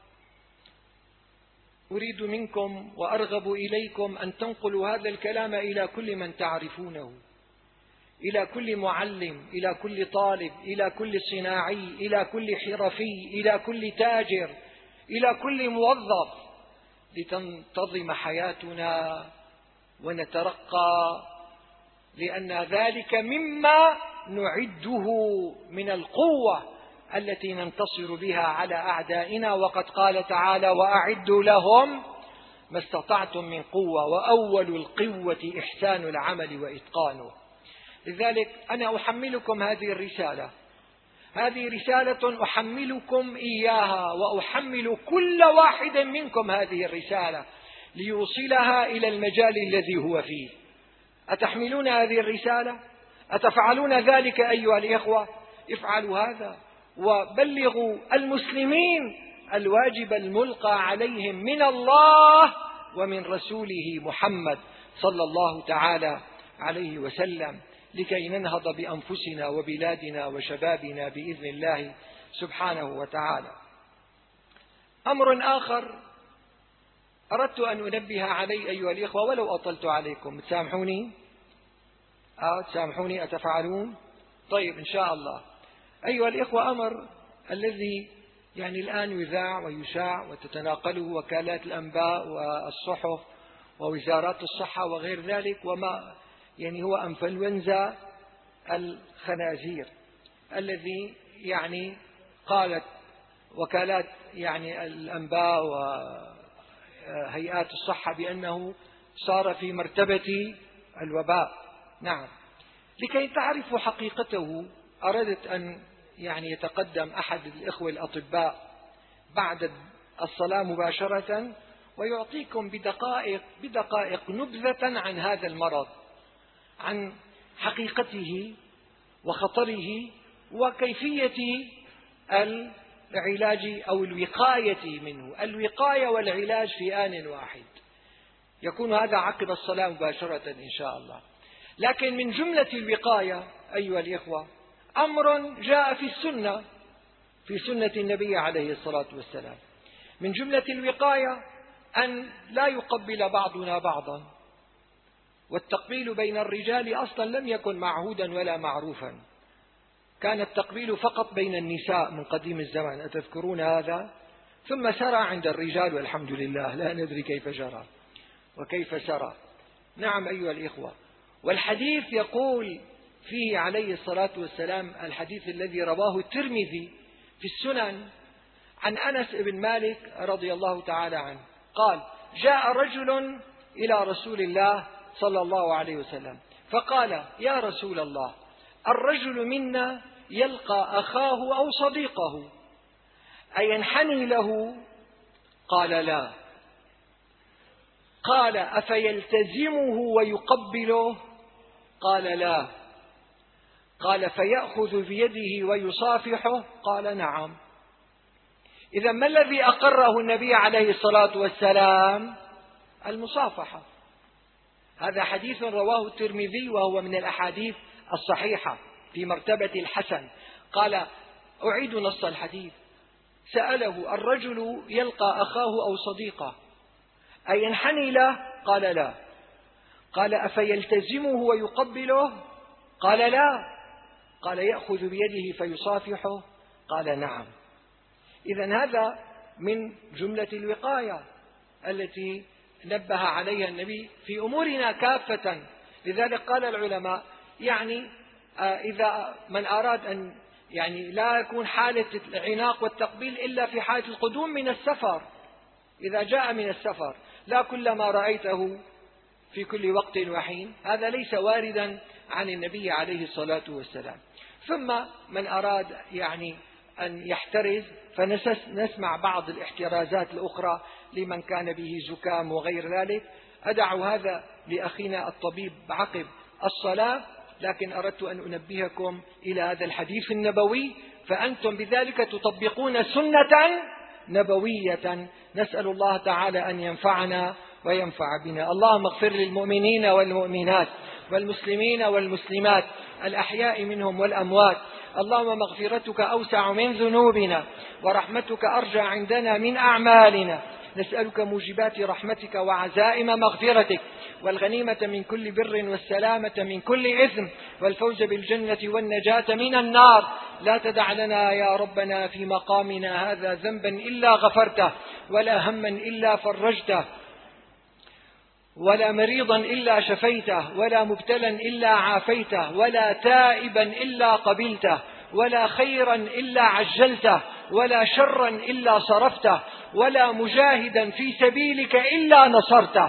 أريد منكم وأرغب إليكم أن تنقلوا هذا الكلام إلى كل من تعرفونه، إلى كل معلم، إلى كل طالب، إلى كل صناعي، إلى كل حرفي، إلى كل تاجر، إلى كل موظف، لتنتظم حياتنا ونترقى، لأن ذلك مما نعده من القوة التي ننتصر بها على أعدائنا. وقد قال تعالى: وأعدوا لهم ما استطعتم من قوة، وأول القوة إحسان العمل وإتقانه. لذلك أنا أحملكم هذه الرسالة، هذه رسالة أحملكم إياها، وأحمل كل واحد منكم هذه الرسالة ليوصلها إلى المجال الذي هو فيه. أتحملون هذه الرسالة؟ أتفعلون ذلك أيها الإخوة؟ افعلوا هذا وبلغوا المسلمين الواجب الملقى عليهم من الله ومن رسوله محمد صلى الله تعالى عليه وسلم، لكي ننهض بأنفسنا وبلادنا وشبابنا بإذن الله سبحانه وتعالى. أمر آخر أردت أن أنبه عليه أيها الإخوة، ولو أطلت عليكم، تسامحوني؟ آه تسامحوني؟ أتفعلون؟ طيب إن شاء الله. أيها الإخوة، أمر الذي يعني الآن يذاع ويشاع وتتناقله وكالات الأنباء والصحف ووزارات الصحة وغير ذلك، وما يعني هو أنفلونزا الخنازير، الذي يعني قالت وكالات يعني الأنباء وهيئات الصحة بأنه صار في مرتبة الوباء. نعم، لكي تعرفوا حقيقته أردت أن يعني يتقدم أحد الإخوة الأطباء بعد الصلاة مباشرة ويعطيكم بدقائق بدقائق نبذة عن هذا المرض، عن حقيقته وخطره وكيفية العلاج أو الوقاية منه. الوقاية والعلاج في آن واحد، يكون هذا عقب الصلاة مباشرة إن شاء الله. لكن من جملة الوقاية أيها الإخوة أمر جاء في السنة، في سنة النبي عليه الصلاة والسلام. من جملة الوقاية أن لا يقبل بعضنا بعضا، والتقبيل بين الرجال أصلا لم يكن معهودا ولا معروفا، كان التقبيل فقط بين النساء من قديم الزمان، أتذكرون هذا؟ ثم سرى عند الرجال والحمد لله، لا ندري كيف جرى وكيف سرى. نعم أيها الإخوة، والحديث يقول فيه عليه الصلاة والسلام، الحديث الذي رواه الترمذي في السنن عن أنس بن مالك رضي الله تعالى عنه قال: جاء رجل إلى رسول الله صلى الله عليه وسلم فقال: يا رسول الله، الرجل منا يلقى أخاه أو صديقه أينحني له؟ قال: لا. قال: أفيلتزمه ويقبله؟ قال: لا. قال: فيأخذ بيده ويصافحه؟ قال: نعم. إذا ما الذي أقره النبي عليه الصلاة والسلام؟ المصافحة. هذا حديث رواه الترمذي وهو من الأحاديث الصحيحة في مرتبة الحسن. قال: أعيد نص الحديث: سأله: الرجل يلقى أخاه أو صديقه أينحني له؟ قال: لا. قال: أفيلتزمه ويقبله؟ قال: لا. قال: يأخذ بيده فيصافحه؟ قال: نعم. إذن هذا من جملة الوقاية التي نبه عليها النبي في أمورنا كافة. لذلك قال العلماء يعني إذا من أراد أن يعني لا يكون حالة العناق والتقبيل إلا في حالة القدوم من السفر، إذا جاء من السفر، لا كلما رأيته في كل وقت وحين، هذا ليس واردا عن النبي عليه الصلاة والسلام. ثم من أراد يعني أن يحترز فنسمع بعض الاحترازات الأخرى لمن كان به زكام وغير ذلك. أدع هذا لأخينا الطبيب عقب الصلاة، لكن أردت أن أنبهكم إلى هذا الحديث النبوي، فأنتم بذلك تطبقون سنة نبوية. نسأل الله تعالى أن ينفعنا وينفع بنا. اللهم اغفر للمؤمنين والمؤمنات والمسلمين والمسلمات الأحياء منهم والأموات. اللهم مغفرتك أوسع من ذنوبنا ورحمتك أرجى عندنا من أعمالنا. نسألك موجبات رحمتك وعزائم مغفرتك والغنيمة من كل بر والسلامة من كل إثم والفوز بالجنة والنجاة من النار. لا تدع لنا يا ربنا في مقامنا هذا ذنبا إلا غفرته، ولا هما إلا فرجته، ولا مريضا إلا شفيته، ولا مبتلا إلا عافيته، ولا تائبا إلا قبلته، ولا خيرا إلا عجلته، ولا شرا إلا صرفته، ولا مجاهدا في سبيلك إلا نصرته.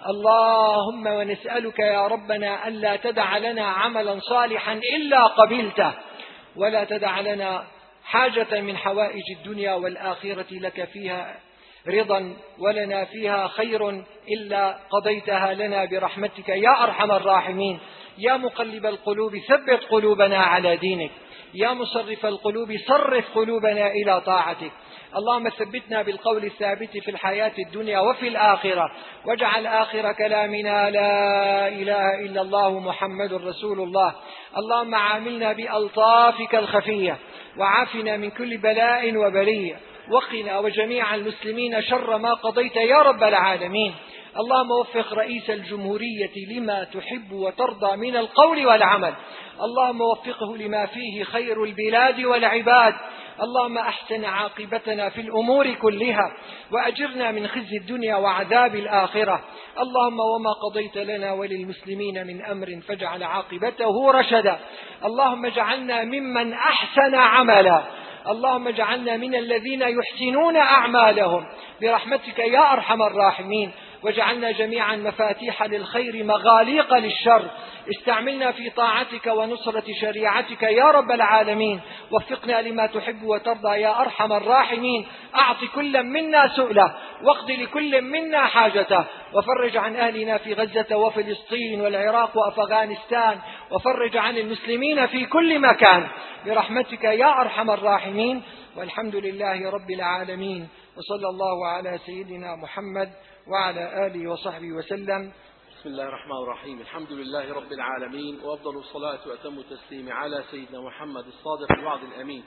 اللهم ونسألك يا ربنا ألا تدع لنا عملا صالحا إلا قبلته، ولا تدع لنا حاجة من حوائج الدنيا والآخرة لك فيها رضا ولنا فيها خير إلا قضيتها لنا برحمتك يا أرحم الراحمين. يا مقلب القلوب ثبت قلوبنا على دينك، يا مصرف القلوب صرف قلوبنا إلى طاعتك. اللهم ثبتنا بالقول الثابت في الحياة الدنيا وفي الآخرة، واجعل آخر كلامنا لا إله إلا الله محمد رسول الله. اللهم عاملنا بألطافك الخفية، وعافنا من كل بلاء وبلية، وقنا وجميع المسلمين شر ما قضيت يا رب العالمين. اللهم وفق رئيس الجمهورية لما تحب وترضى من القول والعمل، اللهم وفقه لما فيه خير البلاد والعباد. اللهم أحسن عاقبتنا في الأمور كلها، وأجرنا من خزي الدنيا وعذاب الآخرة. اللهم وما قضيت لنا وللمسلمين من أمر فاجعل عاقبته رشدا. اللهم اجعلنا ممن أحسن عملا، اللهم اجعلنا من الذين يحسنون أعمالهم برحمتك يا أرحم الراحمين. واجعلنا جميعا مفاتيح للخير مغاليق للشر. استعملنا في طاعتك ونصرة شريعتك يا رب العالمين. وفقنا لما تحب وترضى يا أرحم الراحمين. أعط كل منا سؤله، واقض لكل منا حاجته، وفرج عن أهلنا في غزة وفلسطين والعراق وأفغانستان، وفرج عن المسلمين في كل مكان برحمتك يا أرحم الراحمين. والحمد لله رب العالمين، وصلى الله على سيدنا محمد وعلى آله وصحبه وسلم. بسم الله الرحمن الرحيم. الحمد لله رب العالمين، وأفضل الصلاة وأتم التسليم على سيدنا محمد الصادق الوعد الأمين.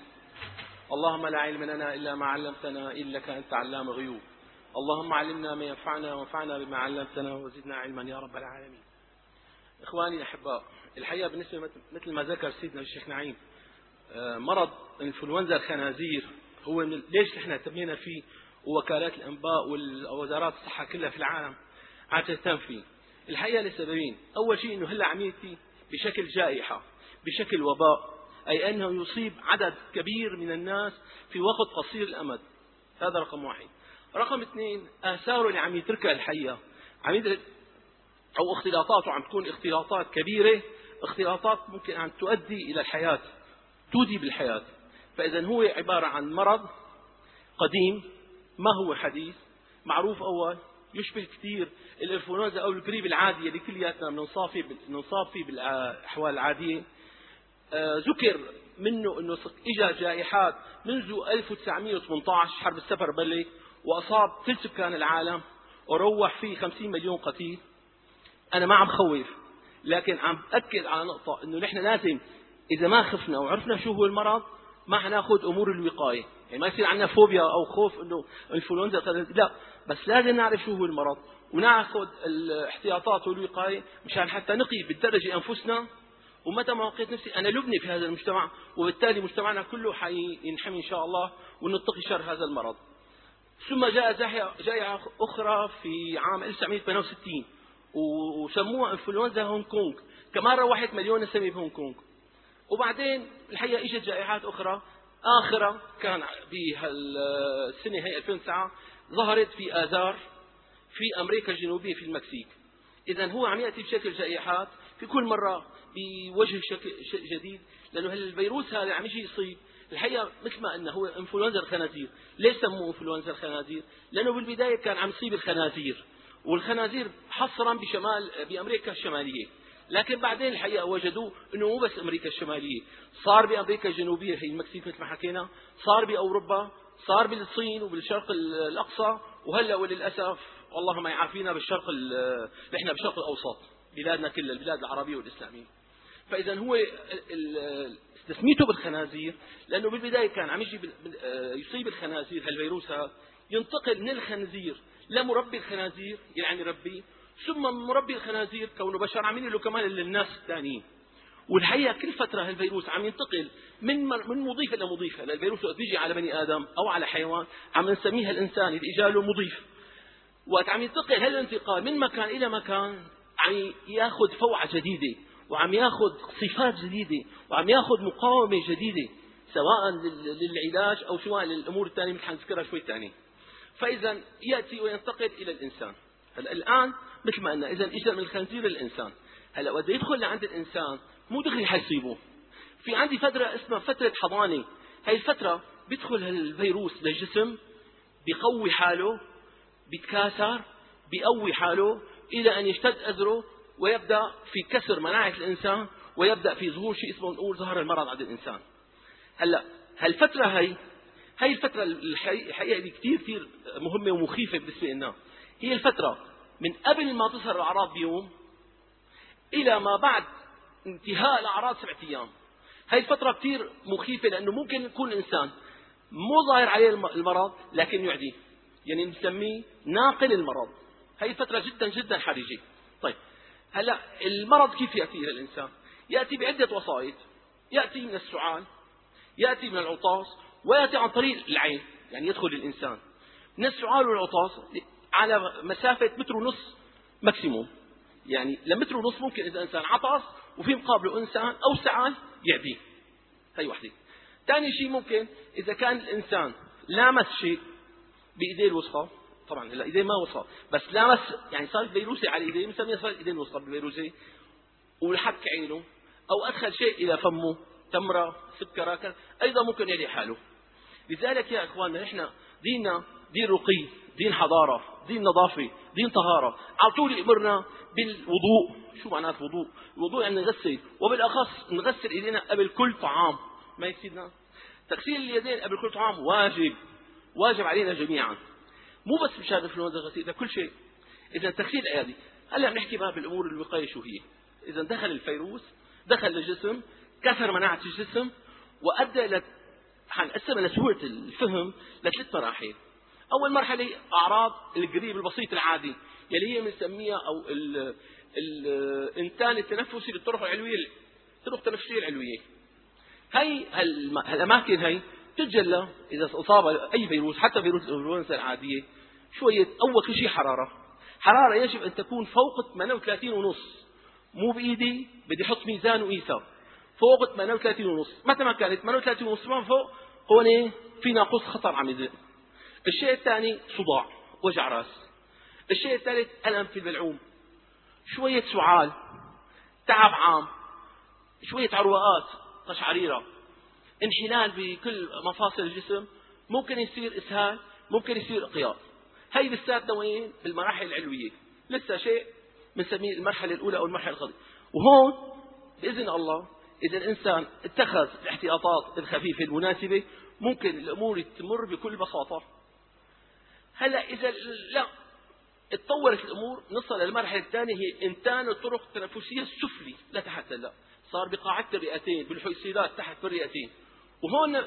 اللهم لا علم لنا إلا ما علمتنا إنك أنت علام الغيوب. اللهم علمنا ما ينفعنا وانفعنا بما علمتنا وزدنا علما يا رب العالمين. إخواني الأحباء، الحقيقة بالنسبة مثل ما ذكر سيدنا الشيخ نعيم، مرض انفلونزا الخنازير هو من ليش احنا تمينا فيه، ووكالات الأنباء ووزارات الصحة كلها في العالم عم تهتم فيه. الحقيقة لسببين: أول شيء أنه هلا عم يأتي بشكل جائحة، بشكل وباء، أي أنه يصيب عدد كبير من الناس في وقت قصير الأمد. هذا رقم واحد. رقم اثنين، آثاره اللي عم يتركها الحقيقة عم يترك أو اختلاطاته عم تكون اختلاطات كبيرة، اختلاطات ممكن أن تؤدي إلى الحياة، تودي بالحياة. فإذا هو عبارة عن مرض قديم ما هو حديث، معروف أول، يشبه كثير الإنفلونزا أو الجريب العادية اللي كلياتنا بننصاب فيه بننصاب فيه بالأحوال العادية. آه ذكر منه أنه إجا جائحات منذ ألف وتسعمئة وثمانية عشر حرب السفر بلي وأصاب كل سكان العالم وروح فيه خمسين مليون قتيل. أنا ما عم خوف، لكن عم أكد على نقطة أنه نحن لازم إذا ما خفنا وعرفنا شو هو المرض ما حناخذ أمور الوقاية، يعني ما يصير عندنا فوبيا أو خوف أنه إنفلونزا، لا، بس لازم نعرف شو هو المرض وناخذ الاحتياطات والوقاية مشان حتى نقي بالدرجة أنفسنا. ومتى ما لقيت نفسي أنا لبني في هذا المجتمع، وبالتالي مجتمعنا كله حينحمي إن شاء الله ونتقي شر هذا المرض. ثم جاء جائحة أخرى في عام ألف وتسعمئة وثمانية وستين وسموها إنفلونزا هونغ كونغ، كمان روحت مليون نسمة بهونغ كونغ. وبعدين الحقيقة إجت جائحات أخرى آخرة كان بهالسنة هي ألفين وتسعة ظهرت في آذار في أمريكا الجنوبية في المكسيك. إذن هو عم يأتي بشكل جائحات في كل مرة بوجه شكل جديد، لأنه الفيروس هذا عم يجي يصيب الحقيقة مثل ما أنه هو إنفلونزا الخنازير. ليش سموه إنفلونزا الخنازير؟ لأنه بالبداية كان عم يصيب الخنازير، والخنازير حصرا بشمال بأمريكا الشمالية، لكن بعدين الحقيقة وجدوا أنه مو بس أمريكا الشمالية، صار بأمريكا الجنوبية هي المكسيك مثل ما حكينا، صار بأوروبا، صار بالصين وبالشرق الأقصى، وهلا وللأسف والله ما يعافينا بالشرق نحن بالشرق الأوسط، بلادنا كلها البلاد العربية والإسلامية. فإذا هو تسميته بالخنازير لأنه بالبداية كان عم يجي يصيب الخنازير هالفيروس هذا، ينتقل من الخنزير لمربي الخنازير يعني ربي، ثم مربي الخنازير كونه بشر عم له كمان للناس الثانيين. والحقيقة كل فترة هالفيروس عم ينتقل من من مضيفة إلى مضيفة. الفيروس وقت بيجي على بني آدم أو على حيوان عم نسميها الإنسان اللي إجاله مضيف، وقت عم ينتقل هالانتقال من مكان إلى مكان عم ياخذ فوعة جديدة وعم ياخذ صفات جديدة وعم ياخذ مقاومة جديدة سواء للعلاج أو سواء للأمور الثانية اللي حنذكرها شوي ثاني. فإذا يأتي وينتقل إلى الإنسان. هلا الآن مثل ما قلنا إذا إجا من الخنزير للإنسان، هلا وقت يدخل لعند الإنسان مو دغري حيصيبه، في عندي فترة اسمها فترة حضانة. هاي الفترة بيدخل هالفيروس للجسم، بيقوي حاله، بيتكاثر، بيقوي حاله إلى أن يشتد أثره ويبدأ في كسر مناعة الإنسان ويبدأ في ظهور شيء اسمه نقول ظهر المرض عند الإنسان. هلا هالفترة هي هي الفترة الحقيقة دي كتير كتير مهمة ومخيفة بالنسبة لنا. هي الفترة من قبل ما تظهر الأعراض بيوم إلى ما بعد انتهاء الأعراض سبعة أيام. هاي الفترة كتير مخيفة لأنه ممكن يكون الإنسان مو ظاهر عليه المرض لكن يعديه، يعني نسميه ناقل المرض. هاي الفترة جدا جدا حرجة. طيب هلا المرض كيف يأتي إلى الإنسان؟ يأتي بعدة وسائط، يأتي من السعال، يأتي من العطاس، ويأتي عن طريق العين، يعني يدخل الإنسان من السعال والعطاس على مسافة متر ونص ماكسيموم، يعني لمتر ونص ممكن إذا إنسان عطس وفي مقابله إنسان أو سعال يعديه. هي وحدة. ثاني شيء ممكن إذا كان الإنسان لامس شيء بإيديه الوسطى، طبعا هلا إيديه ما وسطى بس لامس يعني صار فيروسي على إيديه بنسميها صار إيديه الوسطى بالفيروسي، ولحك عينه أو أدخل شيء إلى فمه تمرة سكر أيضا ممكن يعدي حاله. لذلك يا إخواننا نحن ديننا دين رقي، دين حضارة، دين نظافة، دين طهارة، على طول يأمرنا بالوضوء. شو معنات وضوء؟ الوضوء يعني نغسل، وبالأخص نغسل إيدينا قبل كل طعام. ما يصيرنا تغسيل اليدين قبل كل طعام واجب، واجب علينا جميعا، مو بس مشان الإنفلونزا غسيل كل شيء. إذا تغسيل الأيادي هلا بنحكي بقى بالأمور الوقاية شو هي. إذا دخل الفيروس دخل للجسم كسر مناعة الجسم وأدى إلى حنقسمها لسهولة الفهم لثلاث مراحل. أول مرحلة أعراض القريب البسيط العادي يلي هي بنسميها أو الإنتان التنفسي للطرق العلوية، الطرق التنفسية العلوية. هي هالأماكن هي تتجلى إذا أصاب أي فيروس حتى فيروس الإنفلونزا العادية شوية. أول شيء حرارة، حرارة يجب أن تكون فوق ثمانية وثلاثين ونص، مو بإيدي بدي أحط ميزان وقيسها، فوق ثمانية وثلاثين ونص. متى ما كانت ثمانية وثلاثين ونص ما فوق هون في ناقص خطر عم يزيد. الشيء الثاني صداع وجع راس. الشيء الثالث ألم في البلعوم، شوية سعال، تعب عام، شوية عروقات، قشعريرة، انحلال بكل مفاصل الجسم، ممكن يصير إسهال، ممكن يصير إقياء. هاي لساتنا وين؟ بالمراحل العلوية، لسه شيء بنسميه المرحلة الأولى أو المرحلة الخطيرة. وهون بإذن الله إذا الإنسان اتخذ الاحتياطات الخفيفة المناسبة ممكن الأمور تمر بكل بساطة. هلا إذا لا اتطورت الأمور نصل للمرحلة الثانية، هي إنتان الطرق التنفسية السفلي لتحت. هلا صار بقاعدة الرئتين بالحويصلات تحت بالرئتين. وهون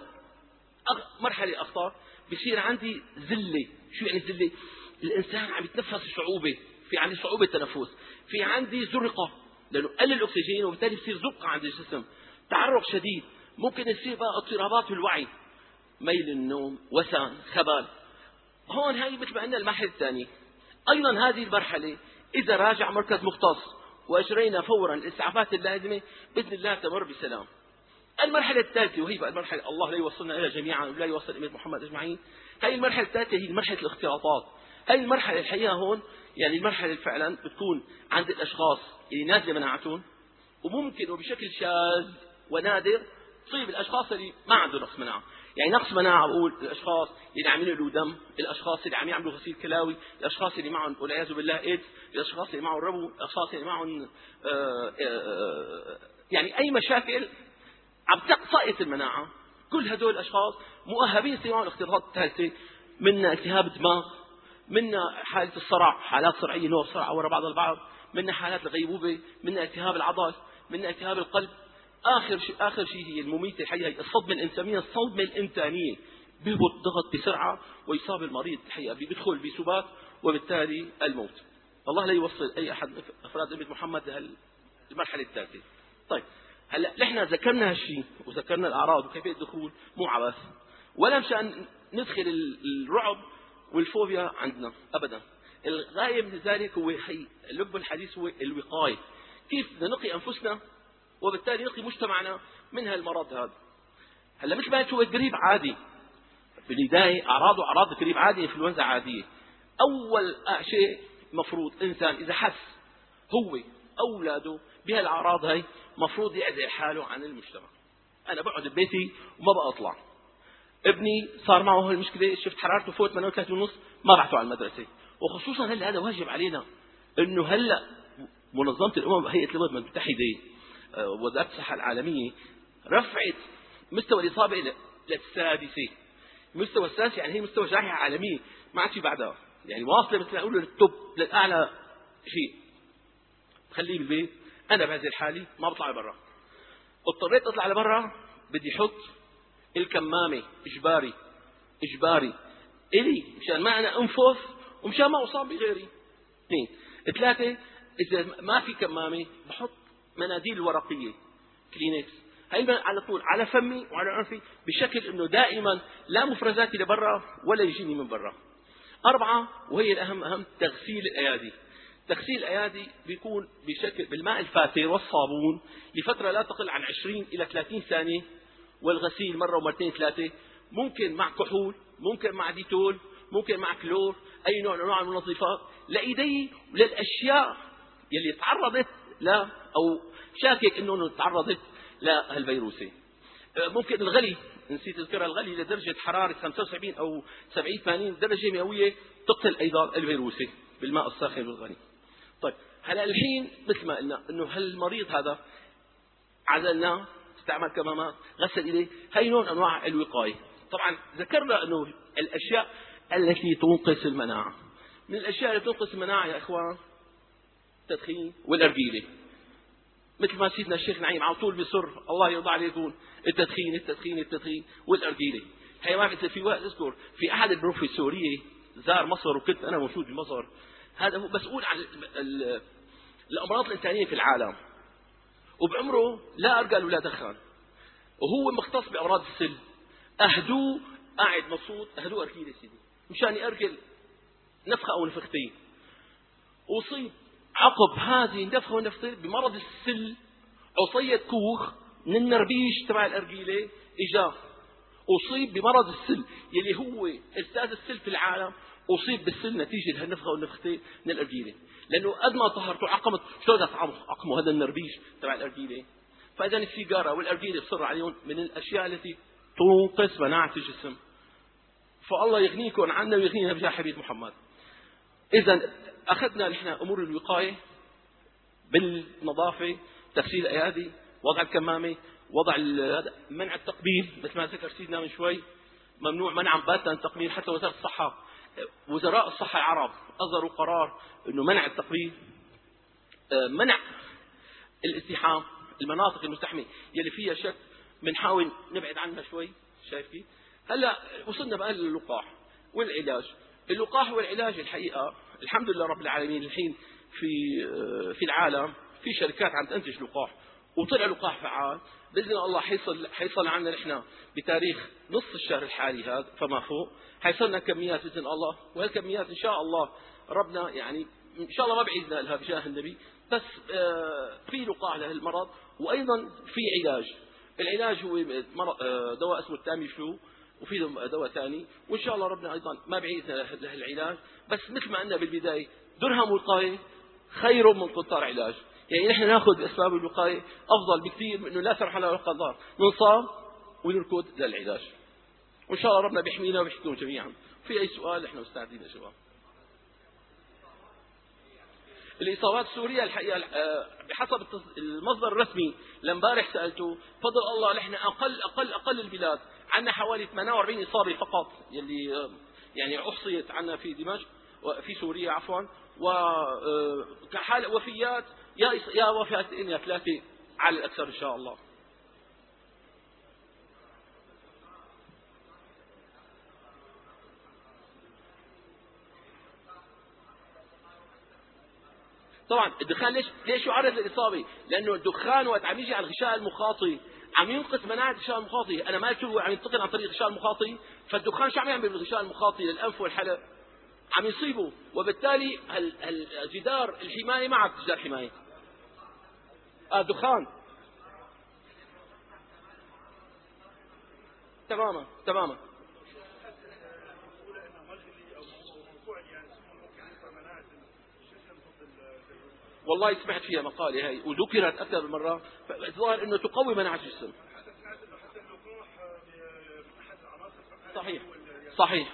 مرحلة أخطر، بصير عندي زلة. شو يعني زلة؟ الإنسان عم يتنفس صعوبة، في عندي صعوبة تنفس، في عندي زرقة لأنه قل الأكسجين وبالتالي يصير زرقة عند الجسم، تعرق شديد، ممكن يصير بقى اضطرابات في الوعي، ميل النوم، وسن، خبال. هون هاي مثل ما قلنا المرحلة الثانية. أيضا هذه المرحلة إذا راجع مركز مختص وأجرينا فورا الإسعافات اللازمة بإذن الله تمر بسلام. المرحلة الثالثة وهي بقى المرحلة الله لا يوصلنا إلى جميعا ولا يوصل إلى محمد أجمعين. هاي المرحلة الثالثة هي مرحلة الاختلاطات. هاي المرحلة الحقيقة هون يعني المرحلة فعلا بتكون عند الأشخاص اللي نازلة مناعتهم، وممكن وبشكل شاذ ونادر تصيب الأشخاص اللي ما عندهم نقص مناعة. يعني نقص مناعة بقول الأشخاص اللي عم ينقلوا دم، الأشخاص اللي عم يعملوا غسيل كلاوي، الأشخاص اللي معهم والعياذ بالله إيدز، الأشخاص اللي معهم ربو، الأشخاص اللي معهم آآ آآ يعني أي مشاكل عم تقصئت المناعة. كل هدول الأشخاص مؤهبين يصير معهم الاختلاطات الثالثة، منا التهاب دماغ، منا حالة الصرع، حالات صرعية نوع صرع ورا بعض البعض، منا حالات الغيبوبة، منا التهاب العضل، منا التهاب القلب. آخر شيء آخر شيء هي المميتة الحقيقة الصدمة الإنسانية، الصدمة الإنسانية بيهبط ضغط بسرعة ويصاب المريض الحقيقة بيدخل بسبات وبالتالي الموت. الله لا يوصل أي أحد أفراد أمة محمد للمرحلة الثالثة. طيب هلا نحن ذكرنا هالشيء وذكرنا الأعراض وكيفية الدخول، مو عبث ولا مشان ندخل الرعب والفوبيا عندنا أبدا. الغاية من ذلك هو حي لب الحديث هو الوقاية، كيف بدنا نقي أنفسنا وبالتالي نقي مجتمعنا من هالمرض هذا. هلا مثل ما هو قريب عادي بالبداية، أعراضه أعراض قريب عادي، إنفلونزا عادية. أول شيء مفروض إنسان إذا حس هو أولاده بهالأعراض هاي مفروض يعزل حاله عن المجتمع. أنا بقعد ببيتي وما بقى أطلع. ابني صار معه هالمشكلة، شفت حرارته فوق ثمانية وثلاثين ونص ما بعته على المدرسة. وخصوصا هلا هذا واجب علينا، إنه هلا منظمة الأمم هيئة الأمم المتحدة وزارة الصحة العالمية رفعت مستوى الإصابة للسادسة. مستوى السادس يعني هي مستوى جائحة عالمية ما عاد في بعدها، يعني واصلة مثل ما نقول للتوب للأعلى شيء. خليه بالبيت، أنا بعزل حالي ما بطلع برا. اضطريت أطلع لبرا بدي حط الكمامة إجباري إجباري إلي مشان ما أنا أنفث ومشان ما أصاب بغيري. اثنين ثلاثة إذا ما في كمامة بحط مناديل الورقية كلينكس، هاي على طول على فمي وعلى أنفي بشكل إنه دائما لا مفرزاتي لبرا ولا يجيني من برا. أربعة وهي الأهم أهم تغسيل الأيادي. تغسيل الأيادي بيكون بشكل بالماء الفاتر والصابون لفترة لا تقل عن عشرين إلى ثلاثين ثانية، والغسيل مرة ومرتين ثلاثة، ممكن مع كحول، ممكن مع ديتول، ممكن مع كلور، أي نوع من أنواع المنظفات لإيدي وللأشياء يلي تعرضت لا أو شاكك إنه تعرضت لهالفيروسي. ممكن الغلي نسيت أذكرها، الغلي لدرجة حرارة خمسة وسبعين أو سبعين ثمانين درجة مئوية تقتل أيضا الفيروسي بالماء الساخن والغلي. طيب هلا الحين مثل ما قلنا إنه هالمريض هذا عزلناه، استعمل كمامات، غسل إيديه، هاي نوع أنواع الوقاية. طبعا ذكرنا إنه الأشياء التي تنقص المناعة، من الأشياء التي تنقص المناعة يا إخوان التدخين والأرجيلة. مثل ما سيدنا الشيخ نعيم على طول بيصر الله يرضى عليه يقول التدخين التدخين التدخين والأرجيلة. هي ما في وقت أذكر في أحد البروفيسورية زار مصر وكنت أنا موجود بمصر، هذا هو مسؤول عن الأمراض الإنسانية في العالم، وبعمره لا أرجل ولا دخان، وهو مختص بأمراض السل. أهدوه قاعد مبسوط، أهدوه أرجيلة سيدي مشان يأرجل نفخة أو نفختين، وصيب عقب هذه النفخة والنفختين بمرض السل، عصية كوخ من النربيش تبع الأرجيلة إجاه، أصيب بمرض السل يلي هو أستاذ السل في العالم، أصيب بالسل نتيجة لهالنفخة والنفختين من الأرجيلة، لأنه قد ما طهرته عقمت شلون عقمه هذا النربيش تبع الأرجيلة. فإذا السيجارة والأرجيلة بصر عليهم من الأشياء التي تنقص مناعة الجسم. فالله يغنيكم عنا ويغنينا بجاه حبيب محمد. إذا أخذنا نحن أمور الوقاية بالنظافة، تغسيل الأيادي، وضع الكمامة، وضع منع التقبيل مثل ما ذكر سيدنا من شوي، ممنوع منعا باتا التقبيل. حتى وزارة الصحة وزراء الصحة العرب أصدروا قرار إنه منع التقبيل، منع الازدحام، المناطق المزدحمة يلي فيها شك بنحاول نبعد عنها شوي. شايف كيف؟ هلا وصلنا بقى للقاح والعلاج. اللقاح والعلاج الحقيقة الحمد لله رب العالمين الحين في في العالم في شركات عم تنتج لقاح، وطلع لقاح فعال باذن الله. حيصل حيصل عنا نحن بتاريخ نص الشهر الحالي هذا فما فوق، حيصلنا كميات باذن الله، وهالكميات ان شاء الله ربنا يعني ان شاء الله ما بعيدنا لها بجاه النبي. بس في لقاح لهالمرض، وايضا في علاج. العلاج هو دواء اسمه التامي فلو، وفي دواء ثاني، وان شاء الله ربنا ايضا ما بعيدنا لهالعلاج. بس مثل ما قلنا بالبدايه درهم وقايه خير من قنطار علاج. يعني نحن ناخذ باسباب الوقايه افضل بكثير من انه لا سمح الله ولا قدر ننصاب ونركض للعلاج. وان شاء الله ربنا بيحمينا وبيحميكم جميعا. في اي سؤال نحن مستعدين يا شباب. الإصابات السورية الحقيقة بحسب المصدر الرسمي لامبارح سألته، فضل الله نحن أقل أقل أقل البلاد عندنا حوالي ثمانية وأربعين إصابة فقط يلي يعني أحصيت عنا في دمشق في سوريا عفوا، وكحال وفيات يا يا وفاتين يا ثلاثة على الأكثر إن شاء الله. طبعا الدخان ليش ليش يعرض للإصابة؟ لأنه الدخان وقت عم يجي على الغشاء المخاطي عم ينقص مناعة الغشاء المخاطي. أنا ما هو عم ينتقل عن طريق الغشاء المخاطي، فالدخان شو عم يعمل بالغشاء المخاطي للأنف والحلق؟ عم يصيبه، وبالتالي الجدار الحماية ما عاد جدار حماية. آه دخان تماما تماما. والله سمعت فيها مقالة هاي وذكرت أكثر من مرة، فالظاهر أنه تقوي مناعة الجسم. صحيح صحيح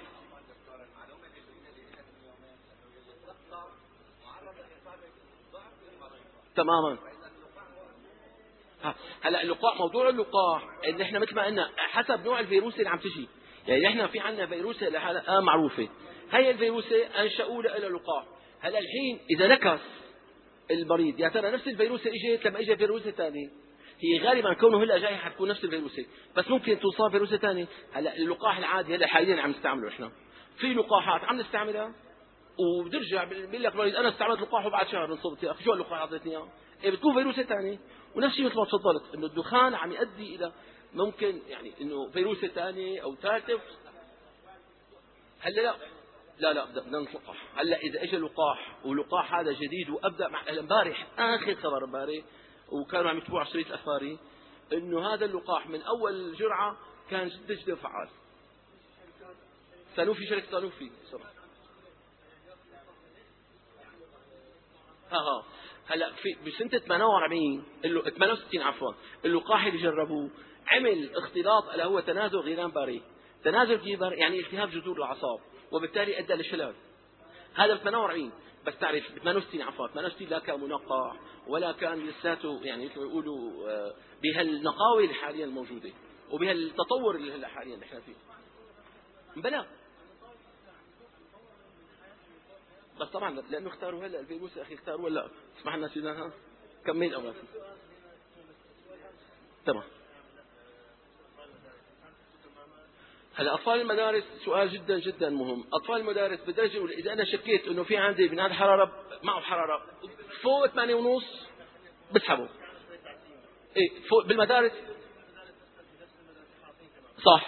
تماما. هلا اللقاح، موضوع اللقاح ان احنا مثل ما قلنا حسب نوع الفيروس اللي عم تجي. يعني احنا في عندنا فيروسه لحالها معروفه، هي الفيروسه انشأوا لها لقاح. هلا الحين اذا نكس المريض يا ترى نفس الفيروسه اجت لما اجى فيروسه ثانيه، هي غالبا كونه هلا جاي حتكون نفس الفيروسه، بس ممكن توصل فيروسه ثانيه. هلا اللقاح العادي هلا حاليا عم نستعمله احنا، في لقاحات عم نستعملها وبترجع بيقول لك مريض انا استعملت لقاح وبعد شهر انصبت يا اخي شو اللقاح اعطيتني اياه؟ إيه بتكون فيروسه ثانيه. ونفس الشيء مثل ما تفضلت انه الدخان عم يؤدي الى ممكن يعني انه فيروسه ثانيه او ثالثه. هلا لا لا لا بدنا نلقح. هلا اذا اجى لقاح ولقاح هذا جديد وابدا مع امبارح اخر خبر امبارح وكانوا عم يكتبوا على شريط اخباري انه هذا اللقاح من اول جرعه كان جدا جدا فعال. سانوفي شركه سانوفي صراحه. ها ها هلا في بسنه ثمانية وأربعين ثمانية وستين عفوا اللقاح اللي جربوه عمل اختلاط اللي هو تنازل غيلان باري. تنازل غيلان باري يعني التهاب جذور الاعصاب، وبالتالي ادى لشلل. هذا ب ثمانية وأربعين، بس تعرف ب ثمانية وستين عفوا ثمانية وستين لا كان منقح ولا كان لساته يعني مثل ما يقولوا بهالنقاوه اللي حاليا موجوده وبهالتطور اللي هلا حاليا نحن فيه. بلا بس طبعا لانه اختاروا هلا الفيروس اخي اختاروا ولا اسمح لنا سيدنا كمل اولاد. تمام. هلا اطفال المدارس سؤال جدا جدا مهم. اطفال المدارس بدرجه اذا انا شكيت انه في عندي بناء حراره معه حراره فوق ثمانية ونص بسحبه. ايه فوق بالمدارس صح.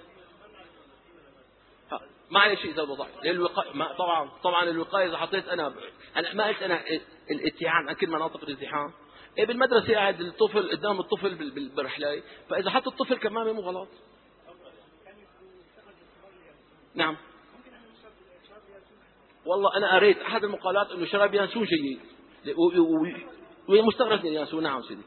ما عليه شيء اذا وضعت للوقايه. ما طبعا طبعا الوقايه اذا حطيت انا انا ما قلت انا الابتعاد عن كل مناطق الازدحام. إيه بالمدرسه قاعد الطفل قدام الطفل بالرحلاي، فاذا حط الطفل كمامه مو غلط. نعم. والله أنا قريت أحد المقالات إنه شراب يانسون جيد ومستغرب من يانسون. نعم سيدي.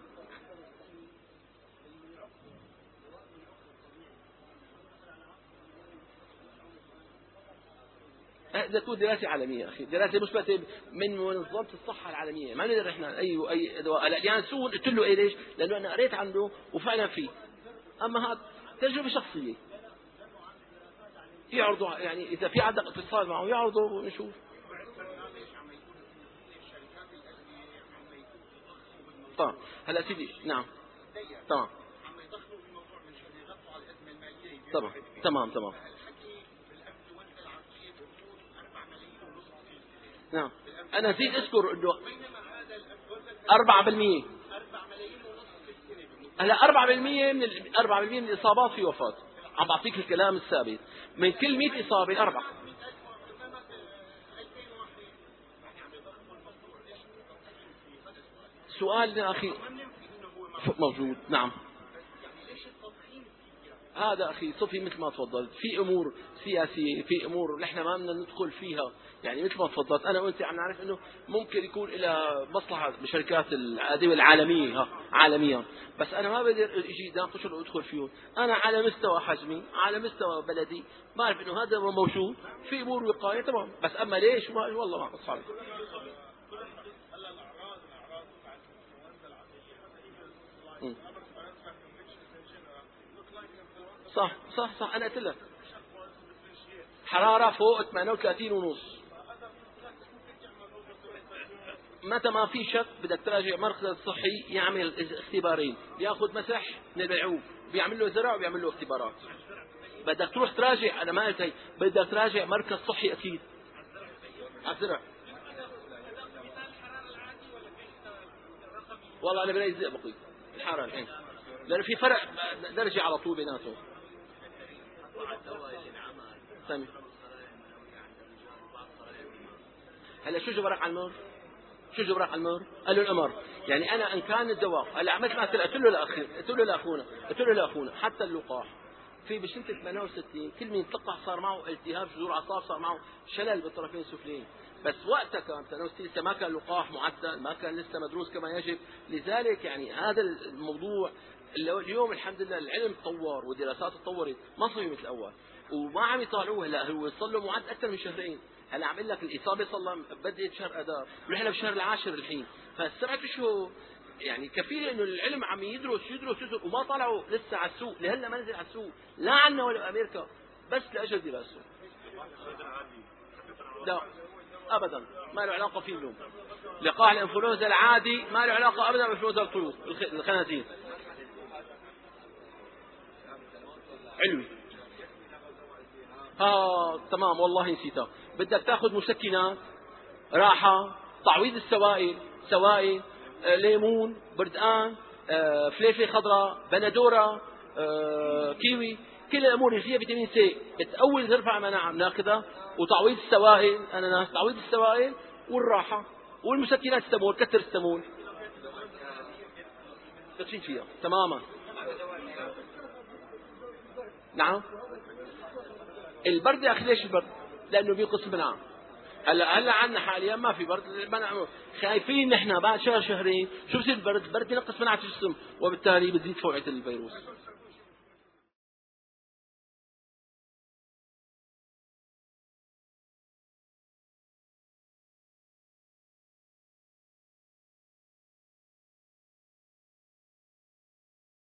هذا تكون دراسة عالمية أخي، دراسة مثبتة من منظمة الصحة العالمية. ما نقدر إحنا أي أي دواء. اليانسون قلت له إيه ليش؟ لأنه أنا قريت عنده وفعلا فيه. أما هذا تجربة شخصية، يعرضوا يعني إذا في عندك اتصال معه يعرضوا ونشوف. طبعا هلا سيدي. نعم تمام تمام تمام تمام. نعم أنا زيد أذكر إنه أربعة بالمية. هلا أربعة بالمية من أربعة بالمية من الإصابات في وفاة. عم بعطيك الكلام الثابت، من كل مئة إصابة أربعة. سؤال يا أخي موجود. نعم هذا أخي صفي مثل ما تفضلت. في أمور سياسية، في أمور نحن ما بدنا ندخل فيها، يعني مثل ما تفضلت. أنا وأنت عم نعرف إنه ممكن يكون إلى مصلحة بشركات الأدوية العالمية ها عالميا، بس أنا ما بقدر أجي داخل وأدخل فيهم. أنا على مستوى حجمي، على مستوى بلدي، بعرف إنه هذا موجود في أمور وقاية تمام. بس أما ليش ما والله ما أصحابي. صح صح صح. أنا قلت لك حرارة فوق ثمانية وثلاثين ونص. متى ما في شك بدك تراجع مركز صحي يعمل اختبارين، بياخذ مسح من البيعوب، بيعمل له زرع وبيعمل له اختبارات. بدك تروح تراجع. أنا ما قلت هي، بدك تراجع مركز صحي أكيد على الزرع. والله أنا بلاقي الزئبقي الحرارة الحين، لأن في فرق درجة على طول بيناتهم. سامي هلا شو جبرك على المر؟ شو جبرك على المر؟ قال له الأمر. يعني أنا إن كان الدواء هلا عملت ما قلت له لأخي، قلت له لأخونا، قلت له لأخونا حتى اللقاح في بسنة ثمانية وستين كل من يتلقح صار معه التهاب جذور أعصاب، صار معه شلل بالطرفين السفليين. بس وقتها كان ثمانية وستين لسه ما كان لقاح معدل، ما كان لسه مدروس كما يجب. لذلك يعني هذا الموضوع اليوم الحمد لله العلم تطور والدراسات تطورت، ما صار مثل الأول وما عم يطالعوه. هلا هو صار له معد أكثر من شهرين. هلا عم اقول لك الإصابة صار لها بدأت شهر آذار ونحن بشهر العاشر الحين، فالسبعة أشهر يعني كفيل انه العلم عم يدرس يدرس يدرس وما طلعوا لسه على السوق. لهلا ما نزل على السوق لا عنا ولا امريكا، بس لاجل دراسته. لا ابدا ما له علاقه فيه اليوم. لقاح الانفلونزا العادي ما له علاقه ابدا بانفلونزا الطيور الخنازير. علوي اه تمام والله نسيتها. بدك تاخذ مسكنات راحه، تعويض السوائل، سوائل آه، ليمون، بردقان، آه، فليفله خضراء، بندوره، آه، كيوي، كل الامور اللي فيها فيتامين سي بتقوي ترفع مناعه بناخذها. وتعويض السوائل، اناناس، تعويض السوائل والراحه والمسكنات الستامول، كثر الستامول تدفين فيها تماما. نعم البرد يا اخي. ليش البرد؟ لانه بينقص المناعه. هلا هلا عندنا حاليا ما في برد، خايفين نحن بعد شهر شهرين شو بصير البرد؟ البرد بينقص مناعه الجسم وبالتالي بتزيد فوعة الفيروس.